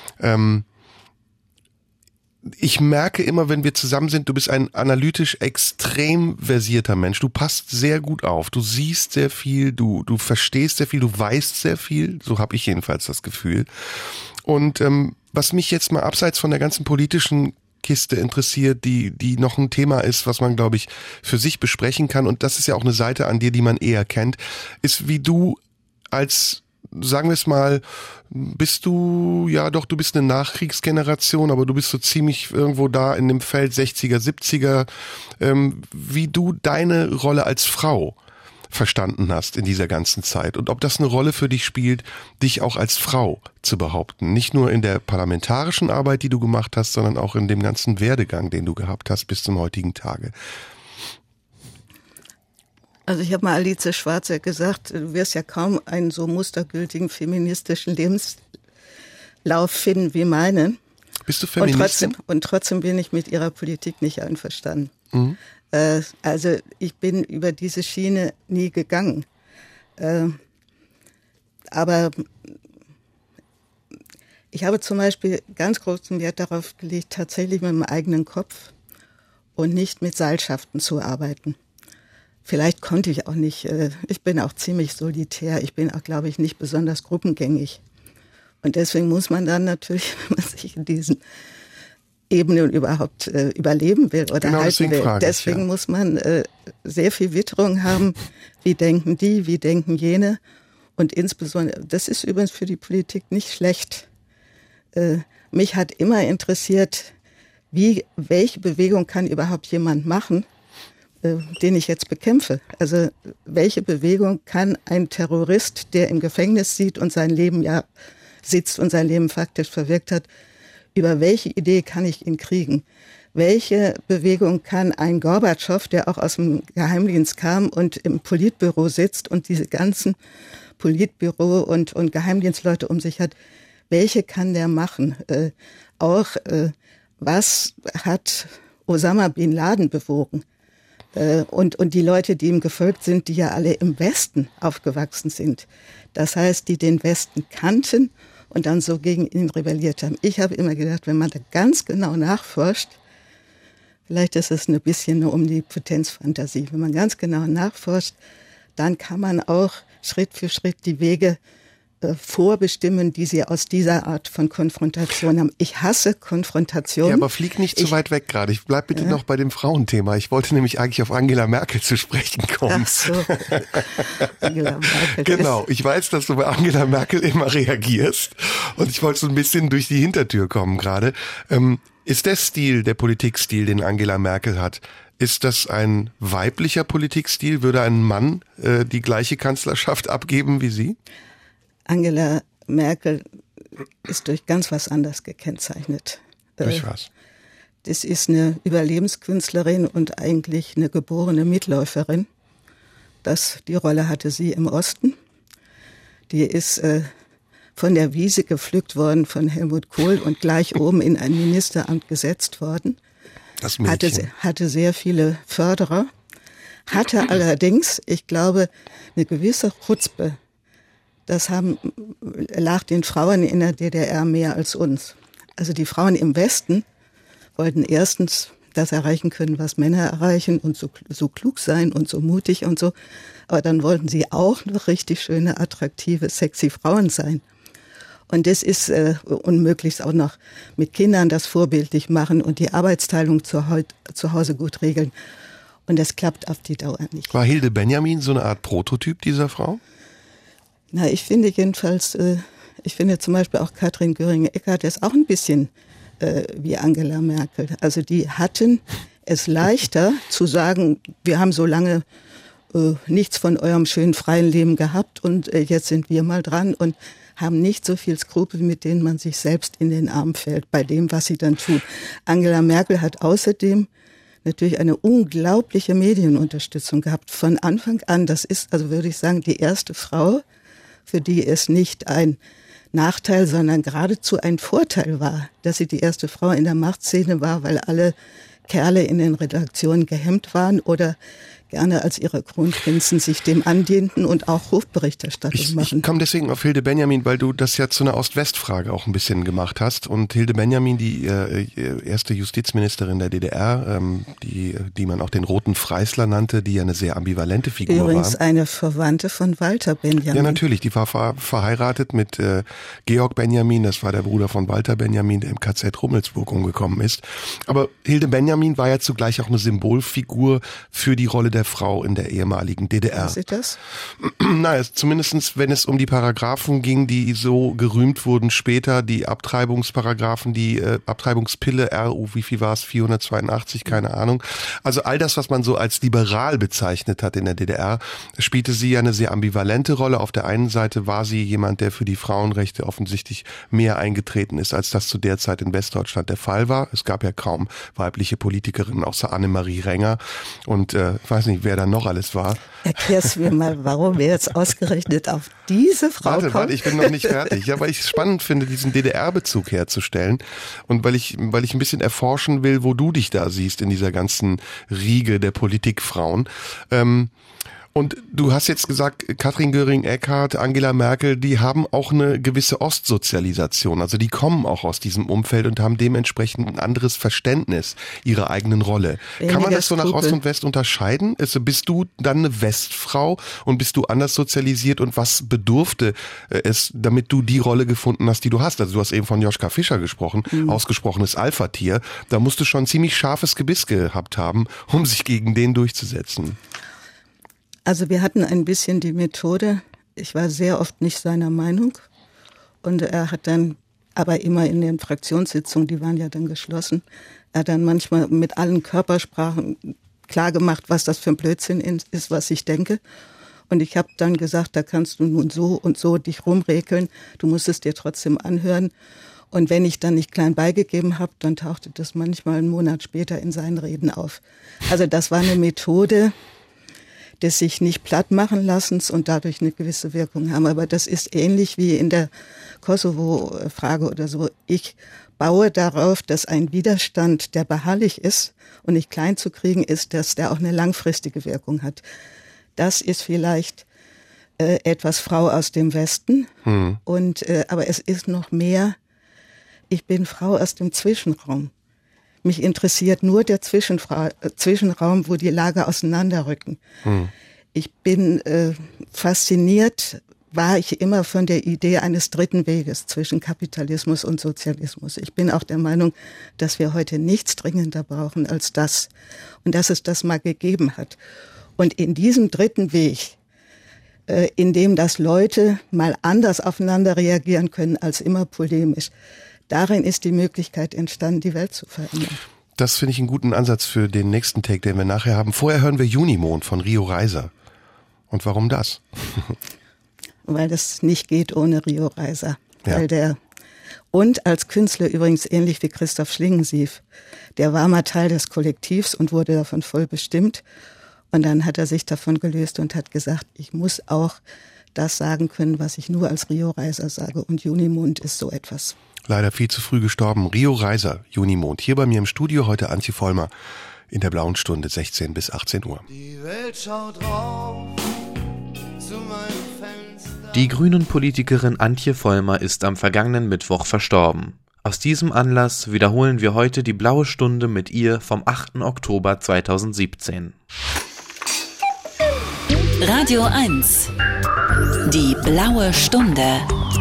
Ich merke immer, wenn wir zusammen sind, du bist ein analytisch extrem versierter Mensch. Du passt sehr gut auf. Du siehst sehr viel, du verstehst sehr viel, du weißt sehr viel. So habe ich jedenfalls das Gefühl. Und was mich jetzt mal abseits von der ganzen politischen Kiste interessiert, die noch ein Thema ist, was man, glaube ich, für sich besprechen kann. Und das ist ja auch eine Seite an dir, die man eher kennt, ist, wie du als, sagen wir es mal, du bist eine Nachkriegsgeneration, aber du bist so ziemlich irgendwo da in dem Feld 60er, 70er, wie du deine Rolle als Frau verstanden hast in dieser ganzen Zeit und ob das eine Rolle für dich spielt, dich auch als Frau zu behaupten. Nicht nur in der parlamentarischen Arbeit, die du gemacht hast, sondern auch in dem ganzen Werdegang, den du gehabt hast bis zum heutigen Tage. Also ich habe mal Alice Schwarzer gesagt, du wirst ja kaum einen so mustergültigen feministischen Lebenslauf finden wie meinen. Bist du Feministin? Und trotzdem bin ich mit ihrer Politik nicht einverstanden. Mhm. Also ich bin über diese Schiene nie gegangen. Aber ich habe zum Beispiel ganz großen Wert darauf gelegt, tatsächlich mit meinem eigenen Kopf und nicht mit Seilschaften zu arbeiten. Vielleicht konnte ich auch nicht. Ich bin auch ziemlich solitär. Ich bin auch, glaube ich, nicht besonders gruppengängig. Und deswegen muss man dann natürlich, wenn man sich in diesen Ebenen überhaupt überleben will oder halten will. Deswegen muss man sehr viel Witterung haben. Wie denken die, wie denken jene? Und insbesondere, das ist übrigens für die Politik nicht schlecht. Mich hat immer interessiert, welche Bewegung kann überhaupt jemand machen, den ich jetzt bekämpfe. Also welche Bewegung kann ein Terrorist, der im Gefängnis sitzt und sein Leben faktisch verwirkt hat, über welche Idee kann ich ihn kriegen? Welche Bewegung kann ein Gorbatschow, der auch aus dem Geheimdienst kam und im Politbüro sitzt und diese ganzen Politbüro und Geheimdienstleute um sich hat, welche kann der machen? Was hat Osama Bin Laden bewogen? Und die Leute, die ihm gefolgt sind, die ja alle im Westen aufgewachsen sind. Das heißt, die den Westen kannten und dann so gegen ihn rebelliert haben. Ich habe immer gedacht, wenn man da ganz genau nachforscht, vielleicht ist es ein bisschen eine Omnipotenzfantasie, wenn man ganz genau nachforscht, dann kann man auch Schritt für Schritt die Wege vorbestimmen, die sie aus dieser Art von Konfrontation haben. Ich hasse Konfrontation. Ja, aber flieg nicht zu weit weg gerade. Ich bleib bitte noch bei dem Frauenthema. Ich wollte nämlich eigentlich auf Angela Merkel zu sprechen kommen. Ach so. Angela Merkel. Genau. Ich weiß, dass du bei Angela Merkel immer reagierst. Und ich wollte so ein bisschen durch die Hintertür kommen gerade. Ist der Politikstil, den Angela Merkel hat, ist das ein weiblicher Politikstil? Würde ein Mann die gleiche Kanzlerschaft abgeben wie sie? Angela Merkel ist durch ganz was anderes gekennzeichnet. Durch was? Das ist eine Überlebenskünstlerin und eigentlich eine geborene Mitläuferin. Die Rolle hatte sie im Osten. Die ist von der Wiese gepflückt worden von Helmut Kohl und gleich oben in ein Ministeramt gesetzt worden. Das Mädchen. Hatte sehr viele Förderer, hatte allerdings, ich glaube, eine gewisse Chutzpe. Das lag den Frauen in der DDR mehr als uns. Also die Frauen im Westen wollten erstens das erreichen können, was Männer erreichen und so klug sein und so mutig und so. Aber dann wollten sie auch noch richtig schöne, attraktive, sexy Frauen sein. Und das ist unmöglich auch noch mit Kindern das vorbildlich machen und die Arbeitsteilung zu Hause gut regeln. Und das klappt auf die Dauer nicht. War Hilde Benjamin so eine Art Prototyp dieser Frau? Na, ich finde jedenfalls, zum Beispiel auch Katrin Göring-Eckardt ist auch ein bisschen wie Angela Merkel. Also die hatten es leichter zu sagen, wir haben so lange nichts von eurem schönen freien Leben gehabt und jetzt sind wir mal dran und haben nicht so viel Skrupel, mit denen man sich selbst in den Arm fällt, bei dem, was sie dann tut. Angela Merkel hat außerdem natürlich eine unglaubliche Medienunterstützung gehabt von Anfang an. Das ist, also würde ich sagen, die erste Frau, für die es nicht ein Nachteil, sondern geradezu ein Vorteil war, dass sie die erste Frau in der Machtszene war, weil alle Kerle in den Redaktionen gehemmt waren oder gerne als ihre Kronprinzen sich dem andienten und auch Hofberichterstattung machen. Ich komme deswegen auf Hilde Benjamin, weil du das ja zu einer Ost-West-Frage auch ein bisschen gemacht hast. Und Hilde Benjamin, die erste Justizministerin der DDR, die man auch den Roten Freisler nannte, die ja eine sehr ambivalente Figur war. Übrigens eine Verwandte von Walter Benjamin. Ja, natürlich. Die war verheiratet mit Georg Benjamin, das war der Bruder von Walter Benjamin, der im KZ Rummelsburg umgekommen ist. Aber Hilde Benjamin war ja zugleich auch eine Symbolfigur für die Rolle der Frau in der ehemaligen DDR. Ist das? Na, zumindestens, wenn es um die Paragraphen ging, die so gerühmt wurden später, die Abtreibungsparagraphen, die Abtreibungspille, RU, wie viel war es? 482, keine Ahnung. Also all das, was man so als liberal bezeichnet hat in der DDR, spielte sie ja eine sehr ambivalente Rolle. Auf der einen Seite war sie jemand, der für die Frauenrechte offensichtlich mehr eingetreten ist, als das zu der Zeit in Westdeutschland der Fall war. Es gab ja kaum weibliche Politikerinnen, außer Annemarie Renger und weiß nicht, wer da noch alles war. Erklärst du mir mal, warum wir jetzt ausgerechnet auf diese Frau kommen? Warte, ich bin noch nicht fertig. Ja, weil ich es spannend finde, diesen DDR-Bezug herzustellen und weil ich ein bisschen erforschen will, wo du dich da siehst in dieser ganzen Riege der Politikfrauen. Und du hast jetzt gesagt, Katrin Göring-Eckardt, Angela Merkel, die haben auch eine gewisse Ostsozialisation. Also die kommen auch aus diesem Umfeld und haben dementsprechend ein anderes Verständnis ihrer eigenen Rolle. Kann man das so nach Ost und West unterscheiden? Also bist du dann eine Westfrau und bist du anders sozialisiert und was bedurfte es, damit du die Rolle gefunden hast, die du hast? Also du hast eben von Joschka Fischer gesprochen, ausgesprochenes Alpha-Tier. Da musst du schon ziemlich scharfes Gebiss gehabt haben, um sich gegen den durchzusetzen. Also wir hatten ein bisschen die Methode, ich war sehr oft nicht seiner Meinung. Und er hat dann, aber immer in den Fraktionssitzungen, die waren ja dann geschlossen, er hat dann manchmal mit allen Körpersprachen klargemacht, was das für ein Blödsinn ist, was ich denke. Und ich habe dann gesagt, da kannst du nun so und so dich rumrekeln, du musst es dir trotzdem anhören. Und wenn ich dann nicht klein beigegeben habe, dann tauchte das manchmal einen Monat später in seinen Reden auf. Also das war eine Methode des sich nicht platt machen lassens und dadurch eine gewisse Wirkung haben. Aber das ist ähnlich wie in der Kosovo-Frage oder so. Ich baue darauf, dass ein Widerstand, der beharrlich ist und nicht klein zu kriegen ist, dass der auch eine langfristige Wirkung hat. Das ist vielleicht etwas Frau aus dem Westen. Und aber es ist noch mehr, ich bin Frau aus dem Zwischenraum. Mich interessiert nur der Zwischenraum, wo die Lager auseinanderrücken. Ich bin fasziniert, war ich immer von der Idee eines dritten Weges zwischen Kapitalismus und Sozialismus. Ich bin auch der Meinung, dass wir heute nichts dringender brauchen als das und dass es das mal gegeben hat. Und in diesem dritten Weg, in dem das Leute mal anders aufeinander reagieren können als immer polemisch, darin ist die Möglichkeit entstanden, die Welt zu verändern. Das finde ich einen guten Ansatz für den nächsten Take, den wir nachher haben. Vorher hören wir Junimond von Rio Reiser. Und warum das? Weil das nicht geht ohne Rio Reiser. Ja. Und als Künstler übrigens ähnlich wie Christoph Schlingensief. Der war mal Teil des Kollektivs und wurde davon voll bestimmt. Und dann hat er sich davon gelöst und hat gesagt, ich muss auch das sagen können, was ich nur als Rio Reiser sage. Und Junimond ist so etwas. Leider viel zu früh gestorben. Rio Reiser, Junimond. Hier bei mir im Studio heute Antje Vollmer in der Blauen Stunde, 16 bis 18 Uhr. Die Welt schaut rauf zu meinem Fenster. Die Grünen-Politikerin Antje Vollmer ist am vergangenen Mittwoch verstorben. Aus diesem Anlass wiederholen wir heute die Blaue Stunde mit ihr vom 8. Oktober 2017. Radio 1. Die Blaue Stunde.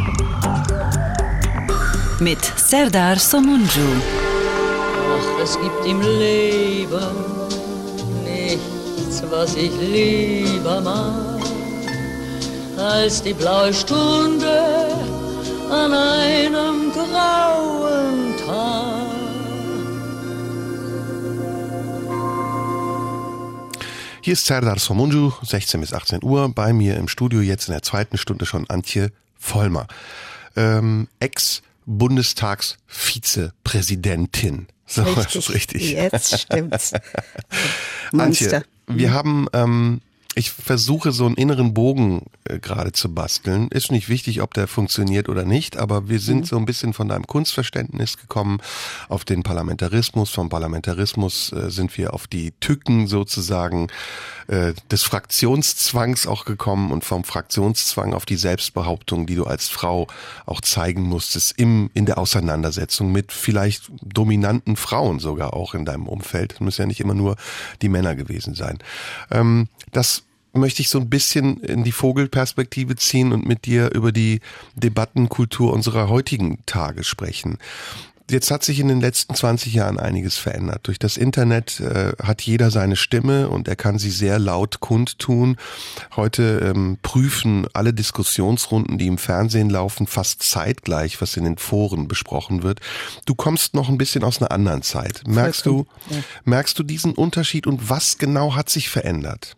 Mit Serdar Somuncu. Ach, es gibt im Leben nichts, was ich lieber mag, als die blaue Stunde an einem grauen Tag. Hier ist Serdar Somuncu, 16 bis 18 Uhr. Bei mir im Studio jetzt in der zweiten Stunde schon Antje Vollmer. Ex-Bundestagsvizepräsidentin. So, das ist richtig. Jetzt stimmt's. Antje, wir haben, ich versuche so einen inneren Bogen gerade zu basteln. Ist nicht wichtig, ob der funktioniert oder nicht, aber wir sind so ein bisschen von deinem Kunstverständnis gekommen auf den Parlamentarismus. Vom Parlamentarismus sind wir auf die Tücken sozusagen des Fraktionszwangs auch gekommen und vom Fraktionszwang auf die Selbstbehauptung, die du als Frau auch zeigen musstest in der Auseinandersetzung mit vielleicht dominanten Frauen sogar auch in deinem Umfeld. Das müssen ja nicht immer nur die Männer gewesen sein. Das möchte ich so ein bisschen in die Vogelperspektive ziehen und mit dir über die Debattenkultur unserer heutigen Tage sprechen. Jetzt hat sich in den letzten 20 Jahren einiges verändert. Durch das Internet hat jeder seine Stimme und er kann sie sehr laut kundtun. Heute prüfen alle Diskussionsrunden, die im Fernsehen laufen, fast zeitgleich, was in den Foren besprochen wird. Du kommst noch ein bisschen aus einer anderen Zeit. Merkst du diesen Unterschied und was genau hat sich verändert?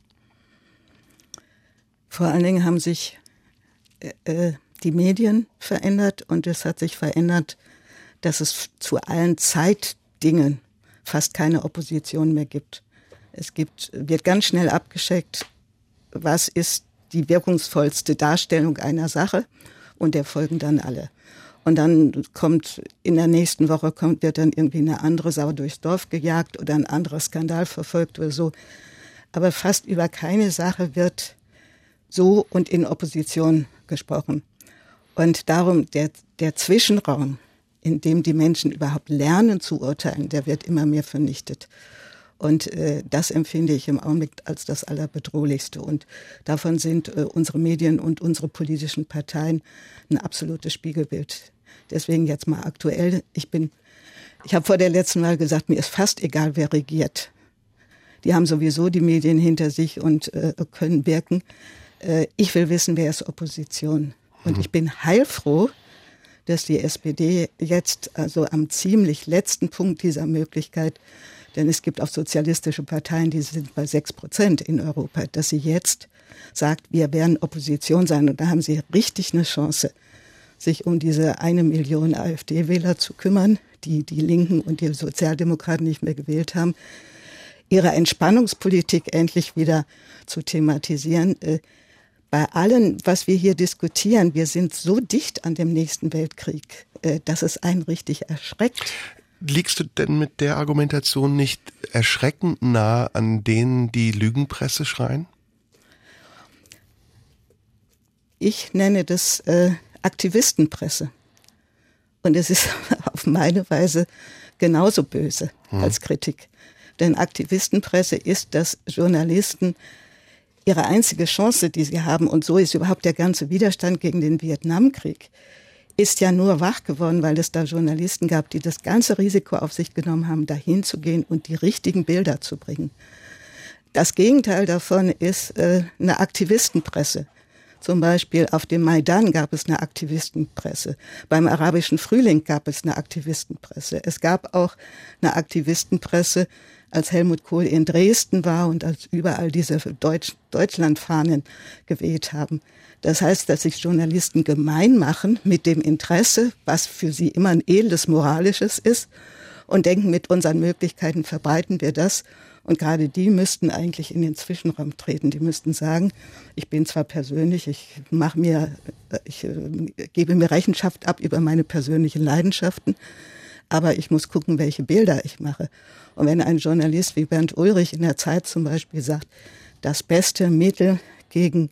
Vor allen Dingen haben sich die Medien verändert und es hat sich verändert, dass es zu allen Zeitdingen fast keine Opposition mehr gibt. Wird ganz schnell abgescheckt, was ist die wirkungsvollste Darstellung einer Sache und der folgen dann alle. Und dann in der nächsten Woche wird dann irgendwie eine andere Sau durchs Dorf gejagt oder ein anderer Skandal verfolgt oder so. Aber fast über keine Sache wird so und in Opposition gesprochen. Und darum der Zwischenraum, in dem die Menschen überhaupt lernen zu urteilen, der wird immer mehr vernichtet. Und das empfinde ich im Augenblick als das Allerbedrohlichste. Und davon sind unsere Medien und unsere politischen Parteien ein absolutes Spiegelbild. Deswegen jetzt mal aktuell. Ich habe vor der letzten Wahl gesagt, mir ist fast egal, wer regiert. Die haben sowieso die Medien hinter sich und können wirken. Ich will wissen, wer ist Opposition. Und ich bin heilfroh, dass die SPD jetzt also am ziemlich letzten Punkt dieser Möglichkeit, denn es gibt auch sozialistische Parteien, die sind bei 6% in Europa, dass sie jetzt sagt, wir werden Opposition sein. Und da haben sie richtig eine Chance, sich um diese 1 Million AfD-Wähler zu kümmern, die die Linken und die Sozialdemokraten nicht mehr gewählt haben, ihre Entspannungspolitik endlich wieder zu thematisieren. Bei allem, was wir hier diskutieren, wir sind so dicht an dem nächsten Weltkrieg, dass es einen richtig erschreckt. Liegst du denn mit der Argumentation nicht erschreckend nah an denen, die Lügenpresse schreien? Ich nenne das Aktivistenpresse. Und es ist auf meine Weise genauso böse als Kritik. Denn Aktivistenpresse ist, dass Journalisten ihre einzige Chance, die sie haben, und so ist überhaupt der ganze Widerstand gegen den Vietnamkrieg, ist ja nur wach geworden, weil es da Journalisten gab, die das ganze Risiko auf sich genommen haben, dahin zu gehen und die richtigen Bilder zu bringen. Das Gegenteil davon ist eine Aktivistenpresse. Zum Beispiel auf dem Maidan gab es eine Aktivistenpresse. Beim arabischen Frühling gab es eine Aktivistenpresse. Es gab auch eine Aktivistenpresse, als Helmut Kohl in Dresden war und als überall diese Deutschlandfahnen geweht haben. Das heißt, dass sich Journalisten gemein machen mit dem Interesse, was für sie immer ein edles Moralisches ist, und denken, mit unseren Möglichkeiten verbreiten wir das. Und gerade die müssten eigentlich in den Zwischenraum treten. Die müssten sagen, ich bin zwar persönlich, ich gebe mir Rechenschaft ab über meine persönlichen Leidenschaften, aber ich muss gucken, welche Bilder ich mache. Und wenn ein Journalist wie Bernd Ulrich in der Zeit zum Beispiel sagt, das beste Mittel gegen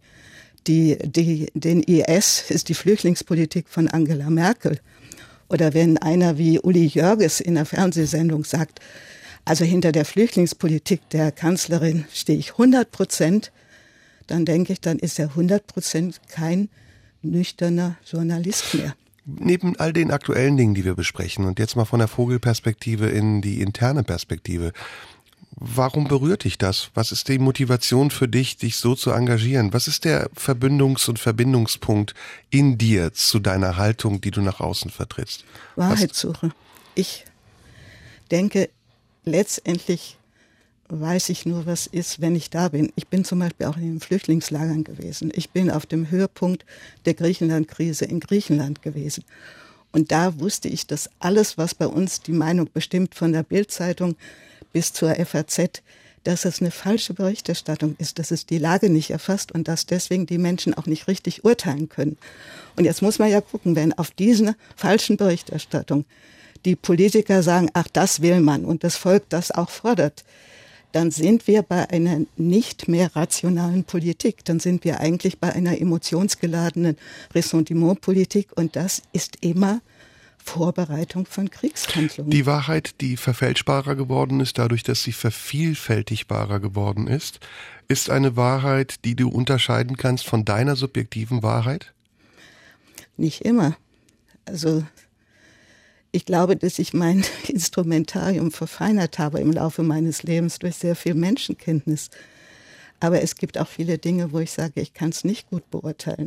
den IS ist die Flüchtlingspolitik von Angela Merkel. Oder wenn einer wie Uli Jörges in der Fernsehsendung sagt, also hinter der Flüchtlingspolitik der Kanzlerin stehe ich 100%, dann denke ich, dann ist er 100% kein nüchterner Journalist mehr. Neben all den aktuellen Dingen, die wir besprechen, und jetzt mal von der Vogelperspektive in die interne Perspektive, warum berührt dich das? Was ist die Motivation für dich, dich so zu engagieren? Was ist der Verbindungs- und Verbindungspunkt in dir zu deiner Haltung, die du nach außen vertrittst? Wahrheitssuche. Ich denke, letztendlich weiß ich nur, was ist, wenn ich da bin. Ich bin zum Beispiel auch in den Flüchtlingslagern gewesen. Ich bin auf dem Höhepunkt der Griechenland-Krise in Griechenland gewesen. Und da wusste ich, dass alles, was bei uns die Meinung bestimmt, von der Bild-Zeitung bis zur FAZ, dass es eine falsche Berichterstattung ist, dass es die Lage nicht erfasst und dass deswegen die Menschen auch nicht richtig urteilen können. Und jetzt muss man ja gucken, wenn auf diese falschen Berichterstattung die Politiker sagen, ach, das will man und das Volk das auch fordert, dann sind wir bei einer nicht mehr rationalen Politik. Dann sind wir eigentlich bei einer emotionsgeladenen Ressentiment-Politik und das ist immer Vorbereitung von Kriegshandlungen. Die Wahrheit, die verfälschbarer geworden ist, dadurch, dass sie vervielfältigbarer geworden ist eine Wahrheit, die du unterscheiden kannst von deiner subjektiven Wahrheit? Nicht immer. Also ich glaube, dass ich mein Instrumentarium verfeinert habe im Laufe meines Lebens durch sehr viel Menschenkenntnis. Aber es gibt auch viele Dinge, wo ich sage, ich kann es nicht gut beurteilen.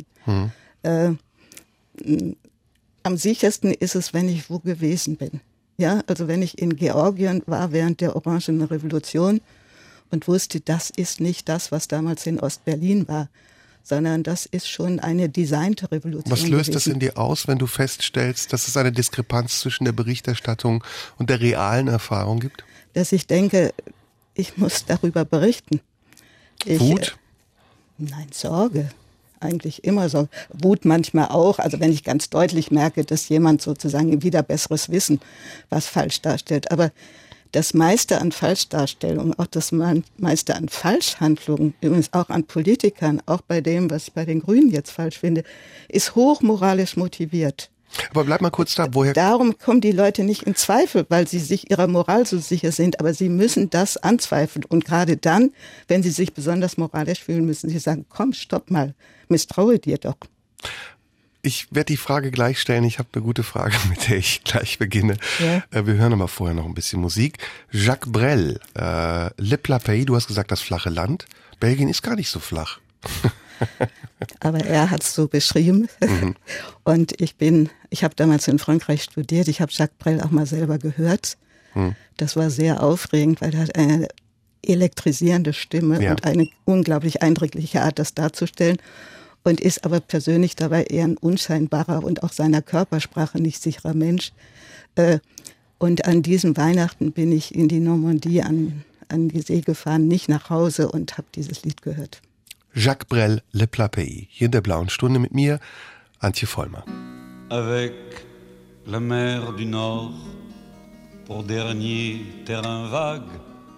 Am sichersten ist es, wenn ich wo gewesen bin. Ja, also wenn ich in Georgien war während der Orangenen Revolution und wusste, das ist nicht das, was damals in Ostberlin war, sondern das ist schon eine designte Revolution. Was löst das in dir aus, wenn du feststellst, dass es eine Diskrepanz zwischen der Berichterstattung und der realen Erfahrung gibt? Dass ich denke, ich muss darüber berichten. Wut? Nein, Sorge. Eigentlich immer so. Wut manchmal auch. Also wenn ich ganz deutlich merke, dass jemand sozusagen wieder besseres Wissen was falsch darstellt. Aber das meiste an Falschdarstellungen, auch das meiste an Falschhandlungen, übrigens auch an Politikern, auch bei dem, was ich bei den Grünen jetzt falsch finde, ist hochmoralisch motiviert. Aber bleib mal kurz da, woher... Darum kommen die Leute nicht in Zweifel, weil sie sich ihrer Moral so sicher sind, aber sie müssen das anzweifeln. Und gerade dann, wenn sie sich besonders moralisch fühlen, müssen sie sagen, komm, stopp mal, misstraue dir doch. Ich werde die Frage gleich stellen. Ich habe eine gute Frage, mit der ich gleich beginne. Ja. Wir hören aber vorher noch ein bisschen Musik. Jacques Brel, Le Plat Pays, du hast gesagt, das flache Land. Belgien ist gar nicht so flach. Aber er hat es so beschrieben. Und ich habe damals in Frankreich studiert, ich habe Jacques Brel auch mal selber gehört. Das war sehr aufregend, weil er hat eine elektrisierende Stimme und eine unglaublich eindrückliche Art, das darzustellen. Und ist aber persönlich dabei eher ein unscheinbarer und auch seiner Körpersprache nicht sicherer Mensch. Und an diesem Weihnachten bin ich in die Normandie an die See gefahren, nicht nach Hause und habe dieses Lied gehört. Jacques Brel, Le Plat Pays. Hier in der Blauen Stunde mit mir, Antje Vollmer. Avec la mer du Nord pour dernier terrain vague.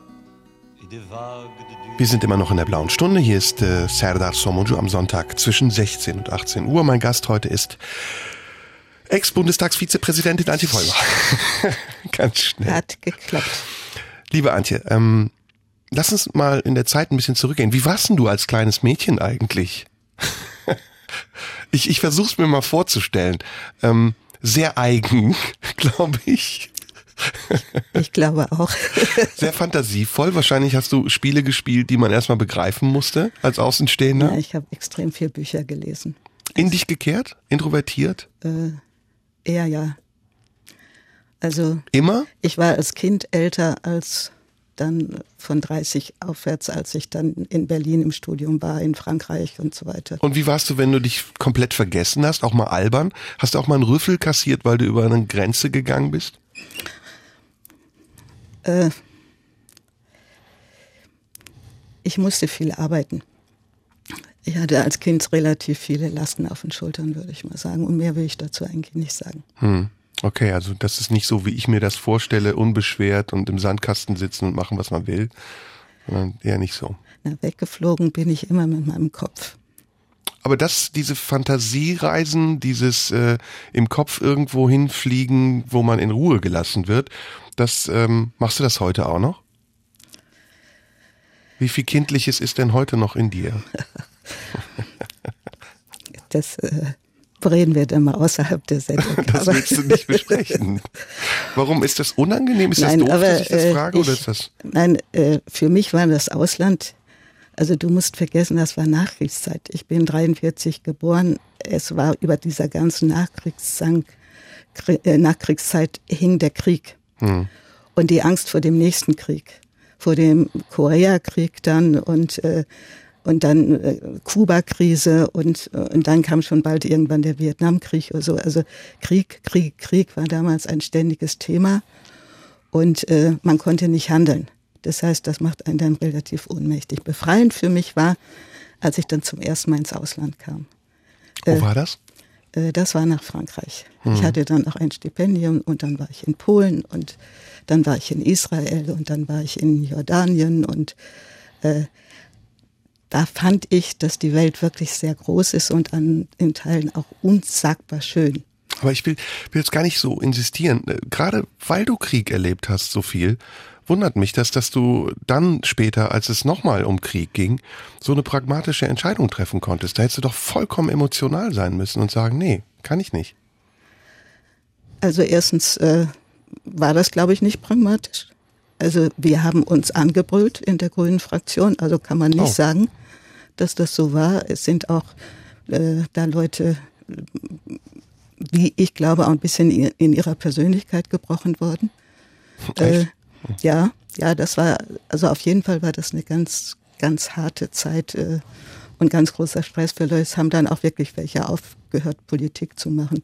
Wir sind immer noch in der Blauen Stunde. Hier ist Serdar Somuncu am Sonntag zwischen 16 und 18 Uhr. Mein Gast heute ist Ex-Bundestagsvizepräsidentin Antje Vollmer. Ganz schnell. Hat geklappt. Liebe Antje, lass uns mal in der Zeit ein bisschen zurückgehen. Wie warst denn du als kleines Mädchen eigentlich? Ich versuch's mir mal vorzustellen. Sehr eigen, glaube ich. Ich glaube auch. Sehr fantasievoll. Wahrscheinlich hast du Spiele gespielt, die man erstmal begreifen musste als Außenstehender. Ja, ich habe extrem viel Bücher gelesen. In dich gekehrt? Introvertiert? Eher ja. Also immer? Ich war als Kind älter als dann von 30 aufwärts, als ich dann in Berlin im Studium war, in Frankreich und so weiter. Und wie warst du, wenn du dich komplett vergessen hast? Auch mal albern? Hast du auch mal einen Rüffel kassiert, weil du über eine Grenze gegangen bist? Ich musste viel arbeiten. Ich hatte als Kind relativ viele Lasten auf den Schultern, würde ich mal sagen. Und mehr will ich dazu eigentlich nicht sagen. Okay, also das ist nicht so, wie ich mir das vorstelle, unbeschwert und im Sandkasten sitzen und machen, was man will, sondern eher nicht so. Na, weggeflogen bin ich immer mit meinem Kopf. Aber diese Fantasiereisen, dieses im Kopf irgendwo hinfliegen, wo man in Ruhe gelassen wird, machst du das heute auch noch? Wie viel Kindliches ist denn heute noch in dir? Das reden wir dann mal außerhalb der Sendung. Das willst du nicht besprechen. Warum ist das unangenehm? Ist das doof, dass ich das frage? Oder ist das? Nein, für mich war das Ausland. Also du musst vergessen, das war Nachkriegszeit. Ich bin 1943 geboren. Es war über dieser ganzen Nachkriegszeit hing der Krieg. Und die Angst vor dem nächsten Krieg. Vor dem Koreakrieg dann und dann Kuba-Krise und dann kam schon bald irgendwann der Vietnamkrieg oder so. Also Krieg war damals ein ständiges Thema und man konnte nicht handeln. Das heißt, das macht einen dann relativ ohnmächtig. Befreiend für mich war, als ich dann zum ersten Mal ins Ausland kam. Wo war das? Das war nach Frankreich. Ich hatte dann auch ein Stipendium und dann war ich in Polen und dann war ich in Israel und dann war ich in Jordanien und da fand ich, dass die Welt wirklich sehr groß ist und in Teilen auch unsagbar schön. Aber ich will jetzt gar nicht so insistieren. Gerade weil du Krieg erlebt hast, so viel, wundert mich das, dass du dann später, als es nochmal um Krieg ging, so eine pragmatische Entscheidung treffen konntest. Da hättest du doch vollkommen emotional sein müssen und sagen, nee, kann ich nicht. Also erstens war das, glaube ich, nicht pragmatisch. Also wir haben uns angebrüllt in der Grünen Fraktion, also kann man nicht sagen, dass das so war. Es sind auch da Leute, wie ich glaube, auch ein bisschen in ihrer Persönlichkeit gebrochen worden. Ja, das war, also auf jeden Fall war das eine ganz, ganz harte Zeit und ganz großer Stress für Leute. Es haben dann auch wirklich welche aufgehört, Politik zu machen.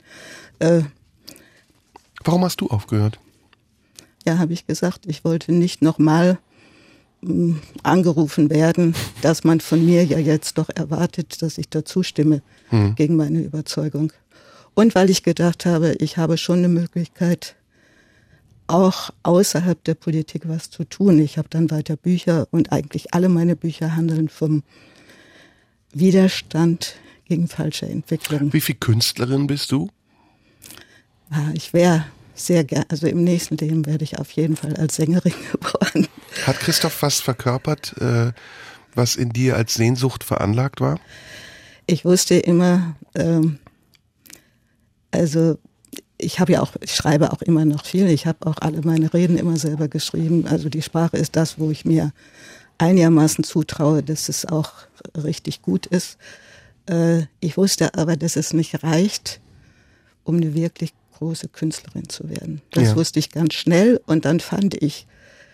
Warum hast du aufgehört? Ja, habe ich gesagt, ich wollte nicht nochmal angerufen werden, dass man von mir ja jetzt doch erwartet, dass ich dazu stimme gegen meine Überzeugung. Und weil ich gedacht habe, ich habe schon eine Möglichkeit, auch außerhalb der Politik was zu tun. Ich habe dann weiter Bücher und eigentlich alle meine Bücher handeln vom Widerstand gegen falsche Entwicklungen. Wie viel Künstlerin bist du? Ich wäre sehr gerne, also im nächsten Leben werde ich auf jeden Fall als Sängerin geboren. Hat Christoph was verkörpert, was in dir als Sehnsucht veranlagt war? Ich wusste immer, also ich schreibe auch immer noch viel. Ich habe auch alle meine Reden immer selber geschrieben. Also die Sprache ist das, wo ich mir einigermaßen zutraue, dass es auch richtig gut ist. Ich wusste aber, dass es nicht reicht, um eine wirklich große Künstlerin zu werden. Das wusste ich ganz schnell und dann fand ich,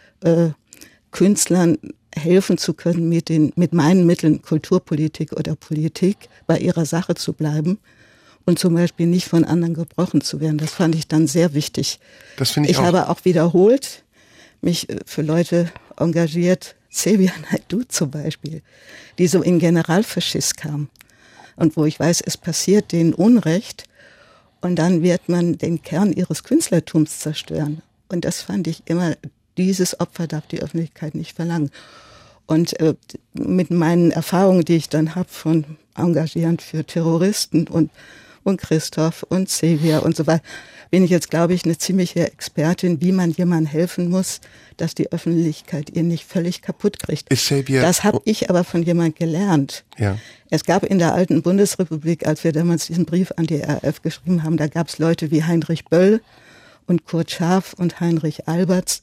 Künstlern helfen zu können, mit meinen Mitteln Kulturpolitik oder Politik bei ihrer Sache zu bleiben und zum Beispiel nicht von anderen gebrochen zu werden. Das fand ich dann sehr wichtig. Das finde ich auch. Ich habe auch wiederholt mich für Leute engagiert, Xavier Naidoo zum Beispiel, die so in Generalfaschist kam und wo ich weiß, es passiert denen Unrecht und dann wird man den Kern ihres Künstlertums zerstören. Und das fand ich immer, dieses Opfer darf die Öffentlichkeit nicht verlangen. Und mit meinen Erfahrungen, die ich dann habe von Engagieren für Terroristen und Christoph und Xavier und so weiter, bin ich jetzt, glaube ich, eine ziemliche Expertin, wie man jemandem helfen muss, dass die Öffentlichkeit ihn nicht völlig kaputt kriegt. Das habe ich aber von jemandem gelernt. Ja. Es gab in der alten Bundesrepublik, als wir damals diesen Brief an die RAF geschrieben haben, da gab es Leute wie Heinrich Böll und Kurt Scharf und Heinrich Alberts,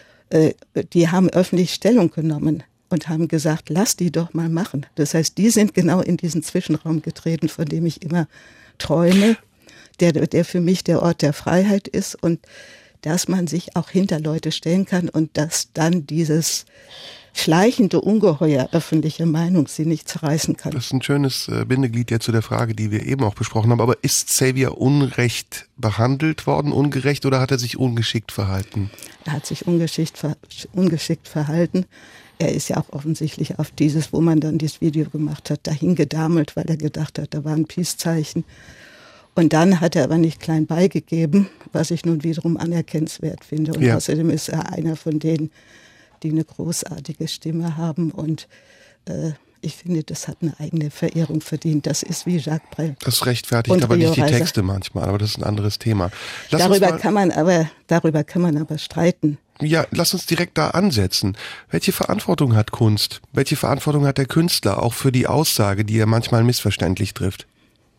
die haben öffentlich Stellung genommen und haben gesagt, lass die doch mal machen. Das heißt, die sind genau in diesen Zwischenraum getreten, von dem ich immer träume, der für mich der Ort der Freiheit ist und dass man sich auch hinter Leute stellen kann und dass dann dieses schleichende Ungeheuer öffentliche Meinung sie nicht zerreißen kann. Das ist ein schönes Bindeglied ja zu der Frage, die wir eben auch besprochen haben. Aber ist Xavier unrecht behandelt worden, ungerecht, oder hat er sich ungeschickt verhalten? Er hat sich ungeschickt verhalten. Er ist ja auch offensichtlich auf dieses, wo man dann dieses Video gemacht hat, dahin gedamelt, weil er gedacht hat, da war ein Peace-Zeichen. Und dann hat er aber nicht klein beigegeben, was ich nun wiederum anerkennenswert finde. Und außerdem ist er einer von denen, die eine großartige Stimme haben. Und ich finde, das hat eine eigene Verehrung verdient. Das ist wie Jacques Brel. Das rechtfertigt aber nicht die Texte manchmal, aber das ist ein anderes Thema. Darüber kann man aber streiten. Ja, lass uns direkt da ansetzen. Welche Verantwortung hat Kunst? Welche Verantwortung hat der Künstler auch für die Aussage, die er manchmal missverständlich trifft?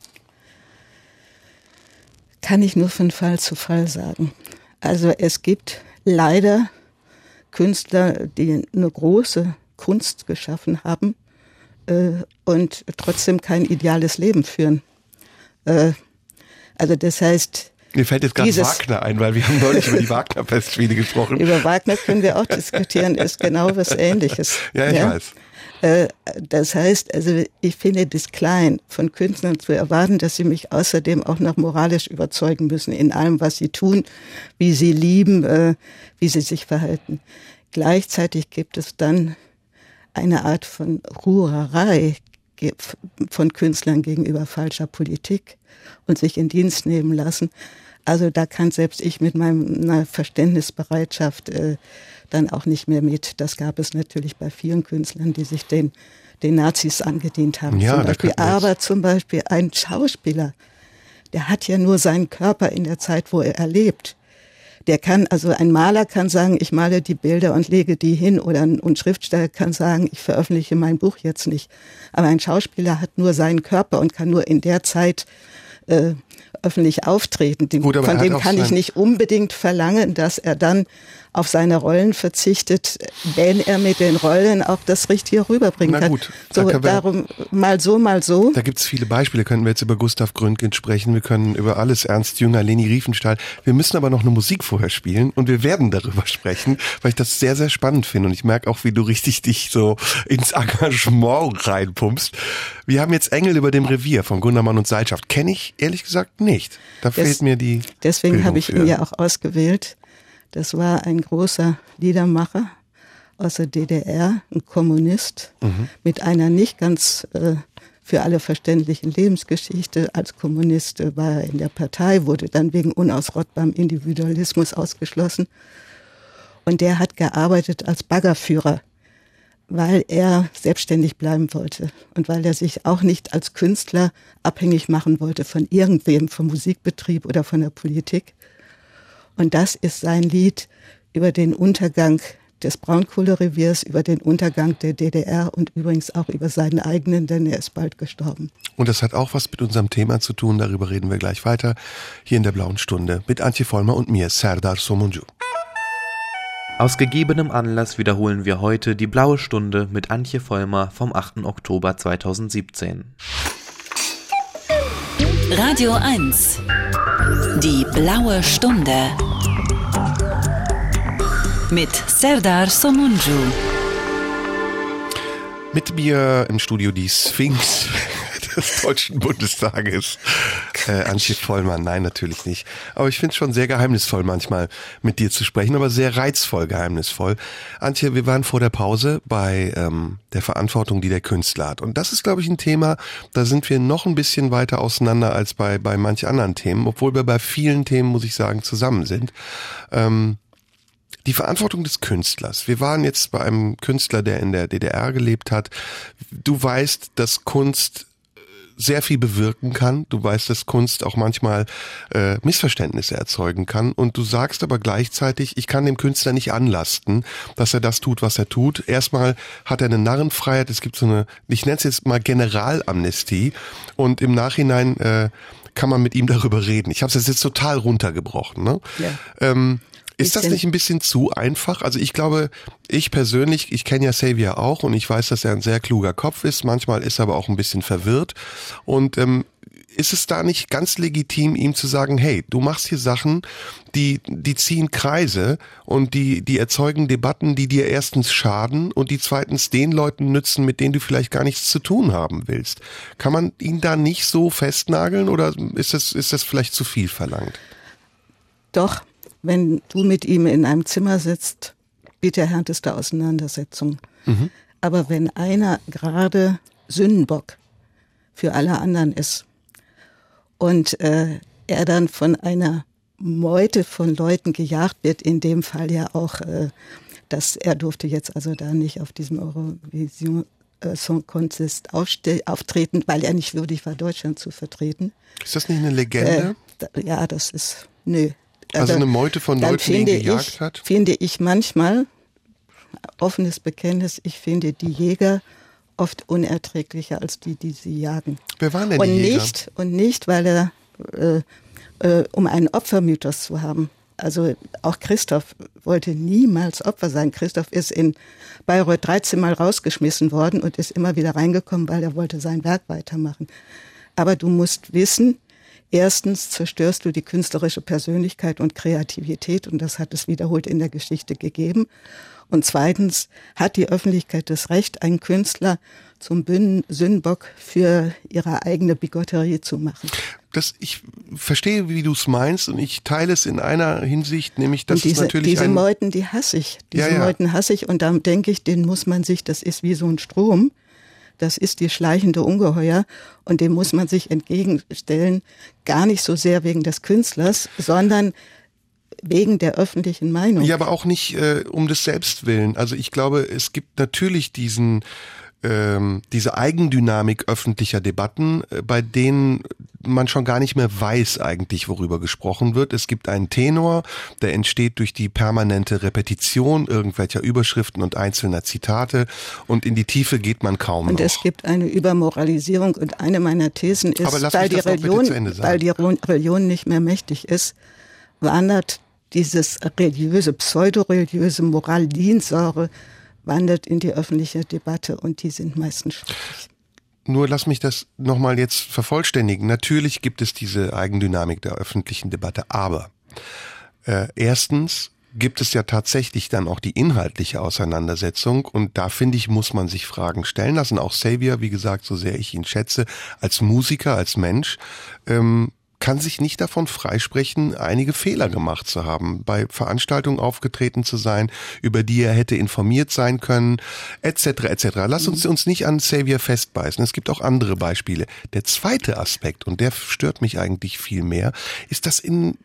Kann ich nur von Fall zu Fall sagen. Also es gibt leider Künstler, die eine große Kunst geschaffen haben und trotzdem kein ideales Leben führen. Also das heißt... Mir fällt jetzt gerade Wagner ein, weil wir haben neulich über die Wagner-Festspiele gesprochen. Über Wagner können wir auch diskutieren, ist genau was Ähnliches. Ja, ich weiß. Das heißt, also ich finde das klein, von Künstlern zu erwarten, dass sie mich außerdem auch noch moralisch überzeugen müssen in allem, was sie tun, wie sie lieben, wie sie sich verhalten. Gleichzeitig gibt es dann eine Art von Ruherei von Künstlern gegenüber falscher Politik und sich in Dienst nehmen lassen. Also da kann selbst ich mit meiner Verständnisbereitschaft dann auch nicht mehr mit. Das gab es natürlich bei vielen Künstlern, die sich den Nazis angedient haben. Ja, Aber zum Beispiel ein Schauspieler, der hat ja nur seinen Körper in der Zeit, wo er lebt. Der kann, also ein Maler kann sagen, ich male die Bilder und lege die hin, oder ein Schriftsteller kann sagen, ich veröffentliche mein Buch jetzt nicht. Aber ein Schauspieler hat nur seinen Körper und kann nur in der Zeit öffentlich auftreten. Von dem kann ich nicht unbedingt verlangen, dass er dann auf seine Rollen verzichtet, wenn er mit den Rollen auch das Richtige rüberbringen kann. So, darum mal so, mal so. Da gibt's viele Beispiele. Könnten wir jetzt über Gustav Gründgens sprechen, wir können über alles, Ernst Jünger, Leni Riefenstahl. Wir müssen aber noch eine Musik vorher spielen und wir werden darüber sprechen, weil ich das sehr, sehr spannend finde und ich merke auch, wie du richtig dich so ins Engagement reinpumpst. Wir haben jetzt Engel über dem Revier von Gundermann und Seilschaft. Kenne ich ehrlich gesagt nicht. Da fehlt mir die Deswegen habe ich ihn ja auch ausgewählt. Das war ein großer Liedermacher aus der DDR, ein Kommunist, mit einer nicht ganz für alle verständlichen Lebensgeschichte. Als Kommunist war er in der Partei, wurde dann wegen unausrottbarem Individualismus ausgeschlossen. Und der hat gearbeitet als Baggerführer, weil er selbstständig bleiben wollte und weil er sich auch nicht als Künstler abhängig machen wollte von irgendwem, vom Musikbetrieb oder von der Politik. Und das ist sein Lied über den Untergang des Braunkohlereviers, über den Untergang der DDR und übrigens auch über seinen eigenen, denn er ist bald gestorben. Und das hat auch was mit unserem Thema zu tun, darüber reden wir gleich weiter, hier in der Blauen Stunde mit Antje Vollmer und mir, Serdar Somuncu. Aus gegebenem Anlass wiederholen wir heute die Blaue Stunde mit Antje Vollmer vom 8. Oktober 2017. Radio 1. Die Blaue Stunde. Mit Serdar Somuncu. Mit mir im Studio die Sphinx des Deutschen Bundestages, Antje Vollmer. Nein, natürlich nicht. Aber ich finde es schon sehr geheimnisvoll manchmal mit dir zu sprechen, aber sehr reizvoll geheimnisvoll. Antje, wir waren vor der Pause bei der Verantwortung, die der Künstler hat. Und das ist, glaube ich, ein Thema, da sind wir noch ein bisschen weiter auseinander als bei manch anderen Themen, obwohl wir bei vielen Themen, muss ich sagen, zusammen sind. Die Verantwortung des Künstlers. Wir waren jetzt bei einem Künstler, der in der DDR gelebt hat. Du weißt, dass Kunst sehr viel bewirken kann. Du weißt, dass Kunst auch manchmal Missverständnisse erzeugen kann. Und du sagst aber gleichzeitig, ich kann dem Künstler nicht anlasten, dass er das tut, was er tut. Erstmal hat er eine Narrenfreiheit. Es gibt so eine, ich nenne es jetzt mal Generalamnestie. Und im Nachhinein kann man mit ihm darüber reden. Ich habe es jetzt total runtergebrochen. Ne? Ja. Ist das nicht ein bisschen zu einfach? Also ich glaube, ich persönlich, ich kenne ja Xavier auch und ich weiß, dass er ein sehr kluger Kopf ist. Manchmal ist er aber auch ein bisschen verwirrt. Und ist es da nicht ganz legitim, ihm zu sagen, hey, du machst hier Sachen, die ziehen Kreise und die erzeugen Debatten, die dir erstens schaden und die zweitens den Leuten nützen, mit denen du vielleicht gar nichts zu tun haben willst. Kann man ihn da nicht so festnageln oder ist das vielleicht zu viel verlangt? Doch. Wenn du mit ihm in einem Zimmer sitzt, bitte härteste Auseinandersetzung. Mhm. Aber wenn einer gerade Sündenbock für alle anderen ist und er dann von einer Meute von Leuten gejagt wird, in dem Fall ja auch, dass er durfte jetzt also da nicht auf diesem Eurovision Song Contest auftreten, weil er nicht würdig war, Deutschland zu vertreten. Ist das nicht eine Legende? Ja, das ist, nö. Also eine Meute von Leuten, die ihn gejagt hat? Finde ich manchmal, offenes Bekenntnis, ich finde die Jäger oft unerträglicher als die sie jagen. Wer waren denn die Jäger? Und nicht, weil er, um einen Opfermythos zu haben. Also auch Christoph wollte niemals Opfer sein. Christoph ist in Bayreuth 13 Mal rausgeschmissen worden und ist immer wieder reingekommen, weil er wollte sein Werk weitermachen. Aber du musst wissen, erstens zerstörst du die künstlerische Persönlichkeit und Kreativität und das hat es wiederholt in der Geschichte gegeben. Und zweitens hat die Öffentlichkeit das Recht, einen Künstler zum Sündenbock für ihre eigene Bigotterie zu machen. Ich verstehe, wie du es meinst und ich teile es in einer Hinsicht, nämlich dass es natürlich diese Meuten, die hasse ich. Meuten hasse ich und da denke ich, den muss man sich, das ist wie so ein Strom. Das ist die schleichende Ungeheuer und dem muss man sich entgegenstellen, gar nicht so sehr wegen des Künstlers, sondern wegen der öffentlichen Meinung. Ja, aber auch nicht um des Selbstwillen. Also ich glaube, es gibt natürlich diese Eigendynamik öffentlicher Debatten, bei denen man schon gar nicht mehr weiß eigentlich, worüber gesprochen wird. Es gibt einen Tenor, der entsteht durch die permanente Repetition irgendwelcher Überschriften und einzelner Zitate und in die Tiefe geht man kaum und noch. Es gibt eine Übermoralisierung und eine meiner Thesen ist, weil die Religion nicht mehr mächtig ist, wandert dieses pseudoreligiöse Moraldiensäure wandert in die öffentliche Debatte und die sind meistens schrecklich. Nur lass mich das nochmal jetzt vervollständigen. Natürlich gibt es diese Eigendynamik der öffentlichen Debatte, aber erstens gibt es ja tatsächlich dann auch die inhaltliche Auseinandersetzung und da finde ich, muss man sich Fragen stellen lassen. Auch Xavier, wie gesagt, so sehr ich ihn schätze, als Musiker, als Mensch, kann sich nicht davon freisprechen, einige Fehler gemacht zu haben, bei Veranstaltungen aufgetreten zu sein, über die er hätte informiert sein können, etc. etc. Lass uns nicht an Xavier festbeißen. Es gibt auch andere Beispiele. Der zweite Aspekt, und der stört mich eigentlich viel mehr, ist, dass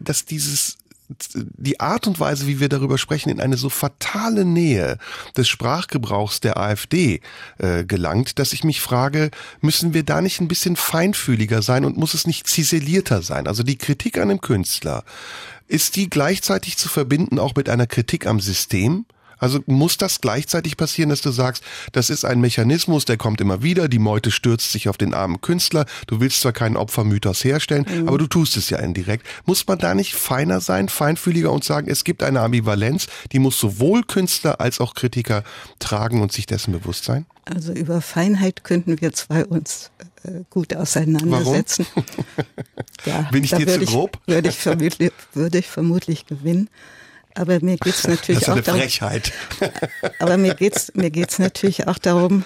die Art und Weise, wie wir darüber sprechen, in eine so fatale Nähe des Sprachgebrauchs der AfD gelangt, dass ich mich frage, müssen wir da nicht ein bisschen feinfühliger sein und muss es nicht ziselierter sein? Also die Kritik an dem Künstler, ist die gleichzeitig zu verbinden auch mit einer Kritik am System? Also muss das gleichzeitig passieren, dass du sagst, das ist ein Mechanismus, der kommt immer wieder, die Meute stürzt sich auf den armen Künstler, du willst zwar keinen Opfermythos herstellen, aber du tust es ja indirekt. Muss man da nicht feiner sein, feinfühliger und sagen, es gibt eine Ambivalenz, die muss sowohl Künstler als auch Kritiker tragen und sich dessen bewusst sein? Also über Feinheit könnten wir zwei uns gut auseinandersetzen. Warum? Ja, bin ich dir zu grob? Würde ich vermutlich gewinnen. Aber mir geht's natürlich das ist auch eine darum. Frechheit. Aber mir geht's natürlich auch darum.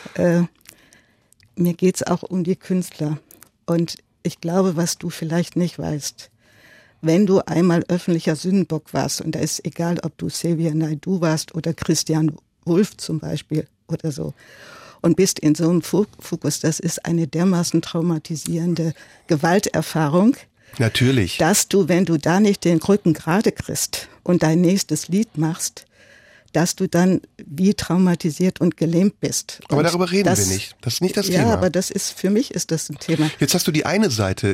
Mir geht's auch um die Künstler. Und ich glaube, was du vielleicht nicht weißt, wenn du einmal öffentlicher Sündenbock warst, und da ist egal, ob du Xavier Naidoo warst oder Christian Wulff zum Beispiel oder so, und bist in so einem Fokus, das ist eine dermaßen traumatisierende Gewalterfahrung. Natürlich. Dass du, wenn du da nicht den Rücken gerade kriegst und dein nächstes Lied machst, dass du dann wie traumatisiert und gelähmt bist. Aber und darüber reden wir nicht. Das ist nicht das Thema. Ja, aber für mich ist das ein Thema. Jetzt hast du die eine Seite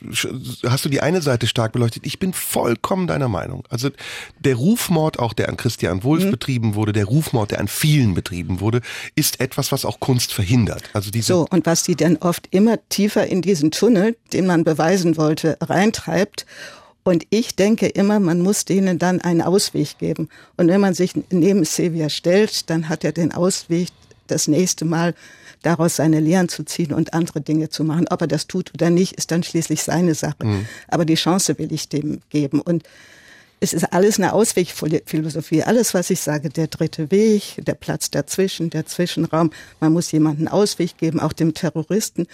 stark beleuchtet. Ich bin vollkommen deiner Meinung. Also der Rufmord, auch der an Christian Wulff betrieben wurde, der Rufmord, der an vielen betrieben wurde, ist etwas, was auch Kunst verhindert. Also so, und was die dann oft immer tiefer in diesen Tunnel, den man beweisen wollte, reintreibt. Und ich denke immer, man muss denen dann einen Ausweg geben. Und wenn man sich neben Xavier stellt, dann hat er den Ausweg, das nächste Mal daraus seine Lehren zu ziehen und andere Dinge zu machen. Ob er das tut oder nicht, ist dann schließlich seine Sache. Aber die Chance will ich dem geben. Und es ist alles eine Auswegphilosophie. Alles, was ich sage, der dritte Weg, der Platz dazwischen, der Zwischenraum. Man muss jemandem einen Ausweg geben, auch dem Terroristen.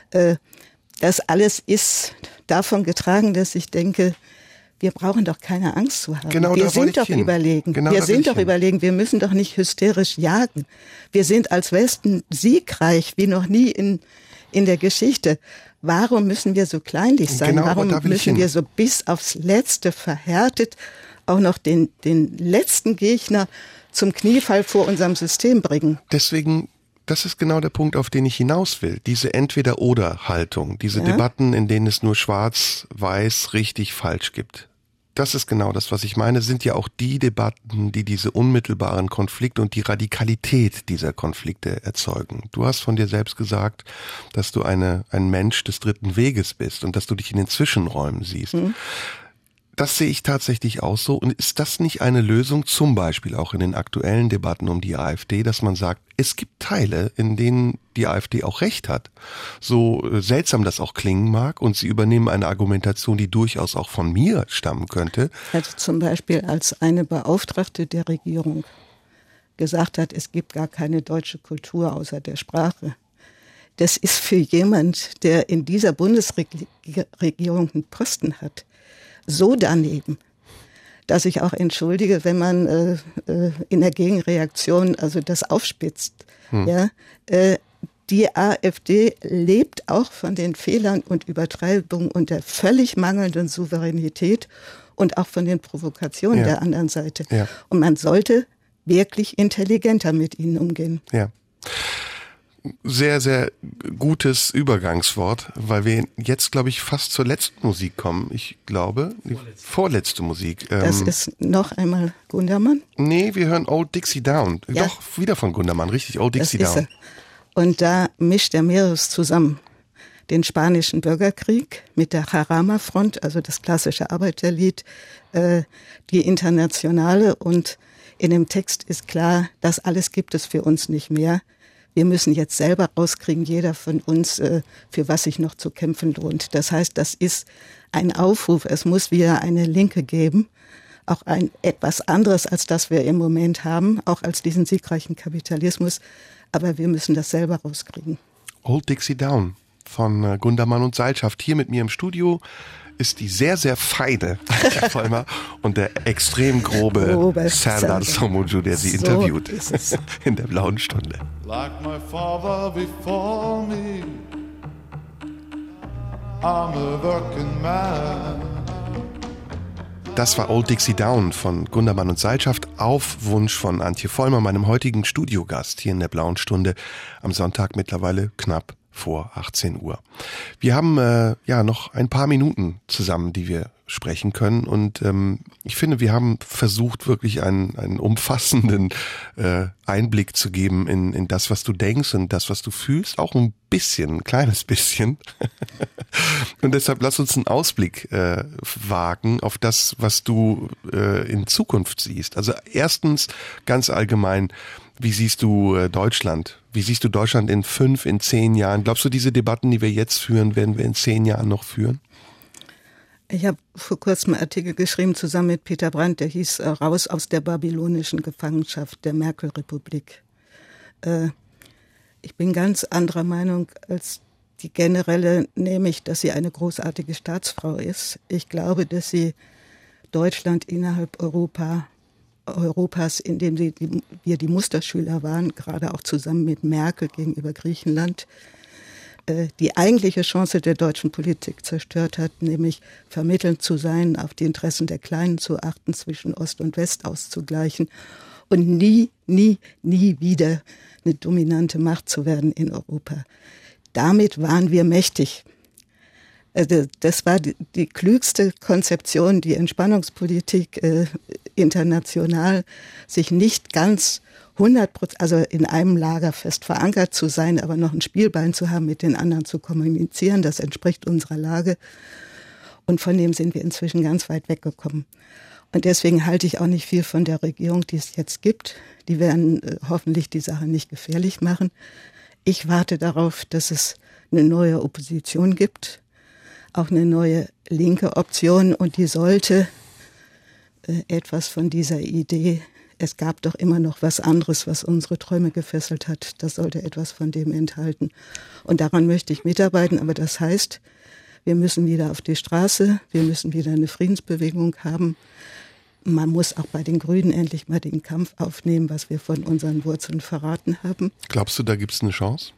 Das alles ist davon getragen, dass ich denke, wir brauchen doch keine Angst zu haben. Genau, wir sind doch überlegen. Wir müssen doch nicht hysterisch jagen. Wir sind als Westen siegreich wie noch nie in der Geschichte. Warum müssen wir so kleinlich sein? Genau, warum müssen wir so bis aufs Letzte verhärtet auch noch den letzten Gegner zum Kniefall vor unserem System bringen? Deswegen, das ist genau der Punkt, auf den ich hinaus will. Diese Entweder-Oder-Haltung, diese Debatten, in denen es nur schwarz, weiß, richtig, falsch gibt. Das ist genau das, was ich meine, sind ja auch die Debatten, die diese unmittelbaren Konflikte und die Radikalität dieser Konflikte erzeugen. Du hast von dir selbst gesagt, dass du ein Mensch des dritten Weges bist und dass du dich in den Zwischenräumen siehst. Das sehe ich tatsächlich auch so. Und ist das nicht eine Lösung, zum Beispiel auch in den aktuellen Debatten um die AfD, dass man sagt, es gibt Teile, in denen die AfD auch recht hat. So seltsam das auch klingen mag, und sie übernehmen eine Argumentation, die durchaus auch von mir stammen könnte. Also zum Beispiel als eine Beauftragte der Regierung gesagt hat, es gibt gar keine deutsche Kultur außer der Sprache. Das ist für jemand, der in dieser Bundesregierung einen Posten hat, so daneben, dass ich auch entschuldige, wenn man in der Gegenreaktion also das aufspitzt. Ja, die AfD lebt auch von den Fehlern und Übertreibungen und der völlig mangelnden Souveränität und auch von den Provokationen der anderen Seite. Ja. Und man sollte wirklich intelligenter mit ihnen umgehen. Ja. Sehr, sehr gutes Übergangswort, weil wir jetzt, glaube ich, fast zur letzten Musik kommen. Ich glaube, die vorletzte Musik. Das ist noch einmal Gundermann? Nee, wir hören Old Dixie Down. Ja. Doch, wieder von Gundermann, richtig, Old Dixie Down. Und da mischt er mehreres zusammen. Den spanischen Bürgerkrieg mit der Jarama-Front, also das klassische Arbeiterlied, die Internationale. Und in dem Text ist klar, das alles gibt es für uns nicht mehr. Wir müssen jetzt selber rauskriegen, jeder von uns, für was sich noch zu kämpfen lohnt. Das heißt, das ist ein Aufruf. Es muss wieder eine Linke geben. Auch ein etwas anderes, als das wir im Moment haben. Auch als diesen siegreichen Kapitalismus. Aber wir müssen das selber rauskriegen. Old Dixie Down von Gundermann und Seilschaft. Hier mit mir im Studio ist die sehr, sehr feine Antje Vollmer und der extrem grobe Serdar Somuncu, der sie interviewt in der Blauen Stunde. Like my father before me, I'm a working man. Das war Old Dixie Down von Gundermann und Seilschaft auf Wunsch von Antje Vollmer, meinem heutigen Studiogast hier in der Blauen Stunde am Sonntag, mittlerweile knapp vor 18 Uhr. Wir haben noch ein paar Minuten zusammen, die wir sprechen können. Und ich finde, wir haben versucht, wirklich einen umfassenden Einblick zu geben in das, was du denkst und das, was du fühlst. Auch ein kleines bisschen. Und deshalb lass uns einen Ausblick wagen auf das, was du in Zukunft siehst. Also erstens, ganz allgemein, wie siehst du Deutschland? Wie siehst du Deutschland in 5, in 10 Jahren? Glaubst du, diese Debatten, die wir jetzt führen, werden wir in 10 Jahren noch führen? Ich habe vor kurzem einen Artikel geschrieben, zusammen mit Peter Brandt, der hieß Raus aus der babylonischen Gefangenschaft der Merkel-Republik. Ich bin ganz anderer Meinung als die generelle, nämlich, dass sie eine großartige Staatsfrau ist. Ich glaube, dass sie Deutschland innerhalb Europas, in dem wir die Musterschüler waren, gerade auch zusammen mit Merkel gegenüber Griechenland, die eigentliche Chance der deutschen Politik zerstört hat, nämlich vermittelnd zu sein, auf die Interessen der Kleinen zu achten, zwischen Ost und West auszugleichen und nie wieder eine dominante Macht zu werden in Europa. Damit waren wir mächtig. Das war die klügste Konzeption, die Entspannungspolitik international, sich nicht ganz 100%, also in einem Lager fest verankert zu sein, aber noch ein Spielbein zu haben, mit den anderen zu kommunizieren. Das entspricht unserer Lage. Und von dem sind wir inzwischen ganz weit weggekommen. Und deswegen halte ich auch nicht viel von der Regierung, die es jetzt gibt. Die werden hoffentlich die Sache nicht gefährlich machen. Ich warte darauf, dass es eine neue Opposition gibt, auch eine neue linke Option, und die sollte etwas von dieser Idee, es gab doch immer noch was anderes, was unsere Träume gefesselt hat, das sollte etwas von dem enthalten. Und daran möchte ich mitarbeiten, aber das heißt, wir müssen wieder auf die Straße, wir müssen wieder eine Friedensbewegung haben. Man muss auch bei den Grünen endlich mal den Kampf aufnehmen, was wir von unseren Wurzeln verraten haben. Glaubst du, da gibt es eine Chance?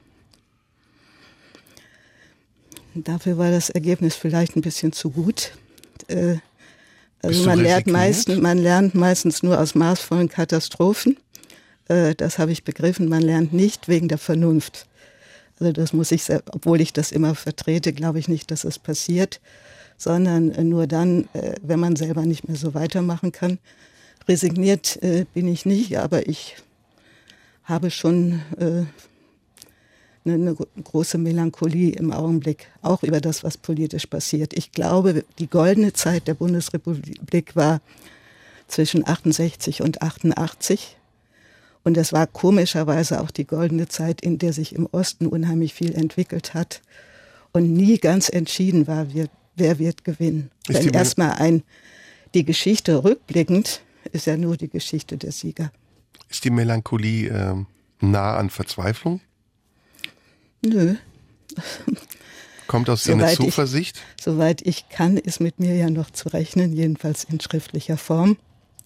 Dafür war das Ergebnis vielleicht ein bisschen zu gut. Also man lernt meistens nur aus maßvollen Katastrophen. Das habe ich begriffen. Man lernt nicht wegen der Vernunft. Also das muss ich, obwohl ich das immer vertrete, glaube ich nicht, dass es passiert, sondern nur dann, wenn man selber nicht mehr so weitermachen kann. Resigniert bin ich nicht, aber ich habe schon eine große Melancholie im Augenblick, auch über das, was politisch passiert. Ich glaube, die goldene Zeit der Bundesrepublik war zwischen 68 und 88. Und es war komischerweise auch die goldene Zeit, in der sich im Osten unheimlich viel entwickelt hat und nie ganz entschieden war, wer wird gewinnen. Denn erstmal die Geschichte rückblickend ist ja nur die Geschichte der Sieger. Ist die Melancholie nah an Verzweiflung? Nö. Kommt aus dir eine Zuversicht? Soweit ich kann, ist mit mir ja noch zu rechnen, jedenfalls in schriftlicher Form.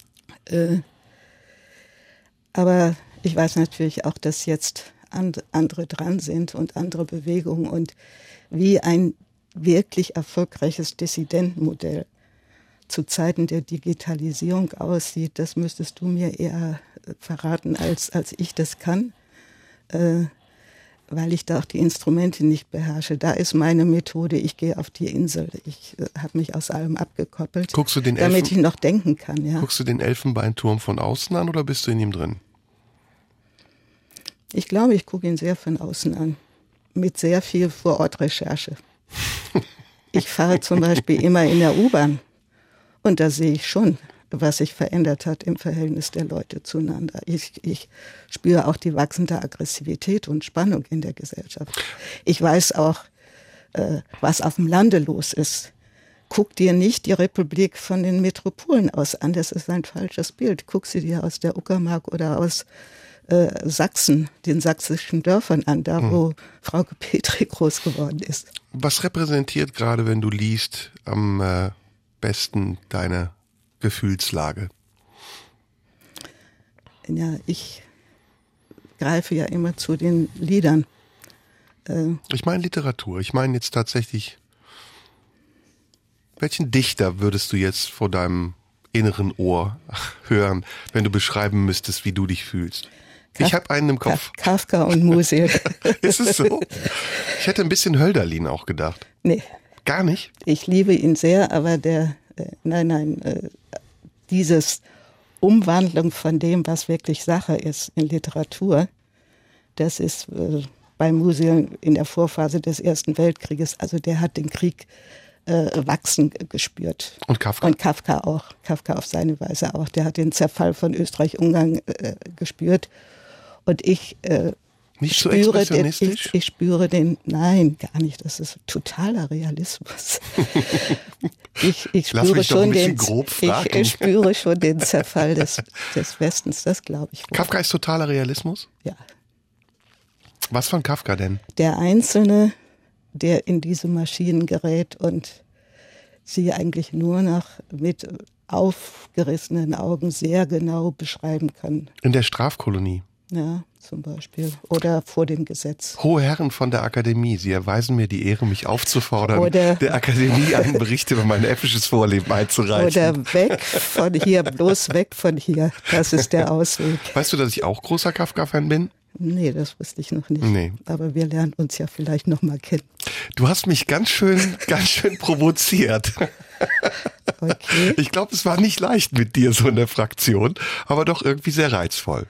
Aber ich weiß natürlich auch, dass jetzt andere dran sind und andere Bewegungen, und wie ein wirklich erfolgreiches Dissidentenmodell zu Zeiten der Digitalisierung aussieht, das müsstest du mir eher verraten, als ich das kann, weil ich da auch die Instrumente nicht beherrsche. Da ist meine Methode, ich gehe auf die Insel. Ich habe mich aus allem abgekoppelt, damit ich noch denken kann. Ja. Guckst du den Elfenbeinturm von außen an oder bist du in ihm drin? Ich glaube, ich gucke ihn sehr von außen an, mit sehr viel Vorortrecherche. Ich fahre zum Beispiel immer in der U-Bahn und da sehe ich schon, was sich verändert hat im Verhältnis der Leute zueinander. Ich spüre auch die wachsende Aggressivität und Spannung in der Gesellschaft. Ich weiß auch, was auf dem Lande los ist. Guck dir nicht die Republik von den Metropolen aus an, das ist ein falsches Bild. Guck sie dir aus der Uckermark oder aus Sachsen, den sächsischen Dörfern an, da wo Frauke Petri groß geworden ist. Was repräsentiert gerade, wenn du liest, am besten deine Gefühlslage? Ja, ich greife ja immer zu den Liedern. Ich meine Literatur. Ich meine jetzt tatsächlich, welchen Dichter würdest du jetzt vor deinem inneren Ohr hören, wenn du beschreiben müsstest, wie du dich fühlst? Ich habe einen im Kopf. Kafka und Musil. Ist es so? Ich hätte ein bisschen Hölderlin auch gedacht. Nee. Gar nicht? Ich liebe ihn sehr, aber der dieses Umwandlung von dem, was wirklich Sache ist in Literatur, das ist bei Musil in der Vorphase des Ersten Weltkrieges, also der hat den Krieg wachsen gespürt. Und Kafka? Und Kafka auch. Kafka auf seine Weise auch. Der hat den Zerfall von Österreich-Ungarn gespürt. Und ich nicht so expressionistisch? Ich spüre den, nein, gar nicht. Das ist totaler Realismus. Ich spüre schon den Zerfall des Westens. Das glaube ich wohl. Kafka ist totaler Realismus? Ja. Was von Kafka denn? Der Einzelne, der in diese Maschinen gerät und sie eigentlich nur noch mit aufgerissenen Augen sehr genau beschreiben kann. In der Strafkolonie? Ja, zum Beispiel. Oder vor dem Gesetz. Hohe Herren von der Akademie, Sie erweisen mir die Ehre, mich aufzufordern, der Akademie einen Bericht über mein episches Vorleben einzureichen. Oder weg von hier, bloß weg von hier. Das ist der Ausweg. Weißt du, dass ich auch großer Kafka-Fan bin? Nee, das wusste ich noch nicht. Nee. Aber wir lernen uns ja vielleicht noch mal kennen. Du hast mich ganz schön provoziert. Okay. Ich glaube, es war nicht leicht mit dir so in der Fraktion, aber doch irgendwie sehr reizvoll.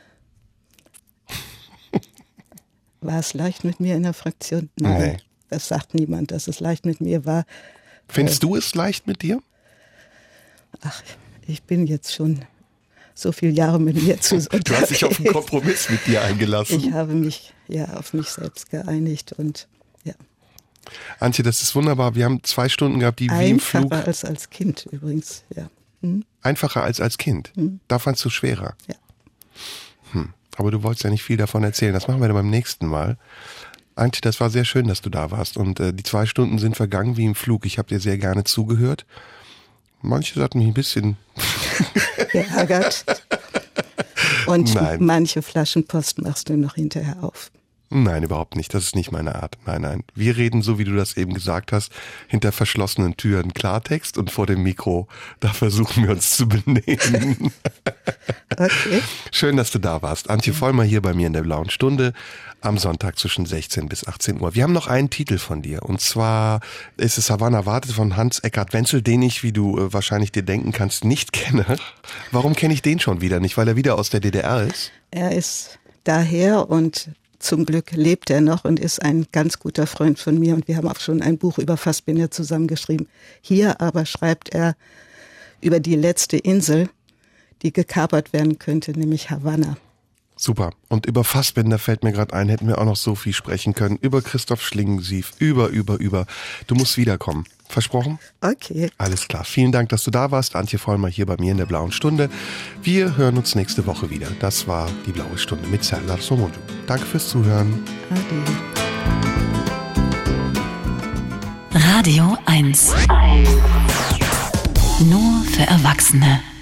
War es leicht mit mir in der Fraktion? Nein, nee. Das sagt niemand, dass es leicht mit mir war. Findest du es leicht mit dir? Ach, ich bin jetzt schon so viele Jahre mit mir zusammen. Du hast dich auf einen Kompromiss mit dir eingelassen. Ich habe mich auf mich selbst geeinigt und ja. Antje, das ist wunderbar. Wir haben 2 Stunden gehabt, die wie im Flug. Einfacher als Kind übrigens, ja. Einfacher als Kind? Da fandst du schwerer? Ja. Aber du wolltest ja nicht viel davon erzählen. Das machen wir dann beim nächsten Mal. Antje, das war sehr schön, dass du da warst. Und die 2 Stunden sind vergangen wie im Flug. Ich habe dir sehr gerne zugehört. Manche hatten mich ein bisschen geärgert. Und manche Flaschenpost machst du noch hinterher auf. Nein, überhaupt nicht. Das ist nicht meine Art. Nein. Wir reden, so wie du das eben gesagt hast, hinter verschlossenen Türen Klartext und vor dem Mikro, da versuchen wir uns zu benehmen. Okay. Schön, dass du da warst. Antje Vollmer hier bei mir in der Blauen Stunde am Sonntag zwischen 16 bis 18 Uhr. Wir haben noch einen Titel von dir und zwar ist es Havanna wartet von Hans-Eckart Wenzel, den ich, wie du wahrscheinlich dir denken kannst, nicht kenne. Warum kenne ich den schon wieder nicht? Weil er wieder aus der DDR ist? Er ist daher und zum Glück lebt er noch und ist ein ganz guter Freund von mir und wir haben auch schon ein Buch über Fassbinder zusammengeschrieben. Hier aber schreibt er über die letzte Insel, die gekapert werden könnte, nämlich Havanna. Super. Und über Fassbinder fällt mir gerade ein, hätten wir auch noch so viel sprechen können. Über Christoph Schlingensief, über. Du musst wiederkommen. Versprochen? Okay. Alles klar. Vielen Dank, dass du da warst. Antje Vollmer hier bei mir in der Blauen Stunde. Wir hören uns nächste Woche wieder. Das war die Blaue Stunde mit Serdar Somuncu. Danke fürs Zuhören. Ade. Radio 1. Nur für Erwachsene.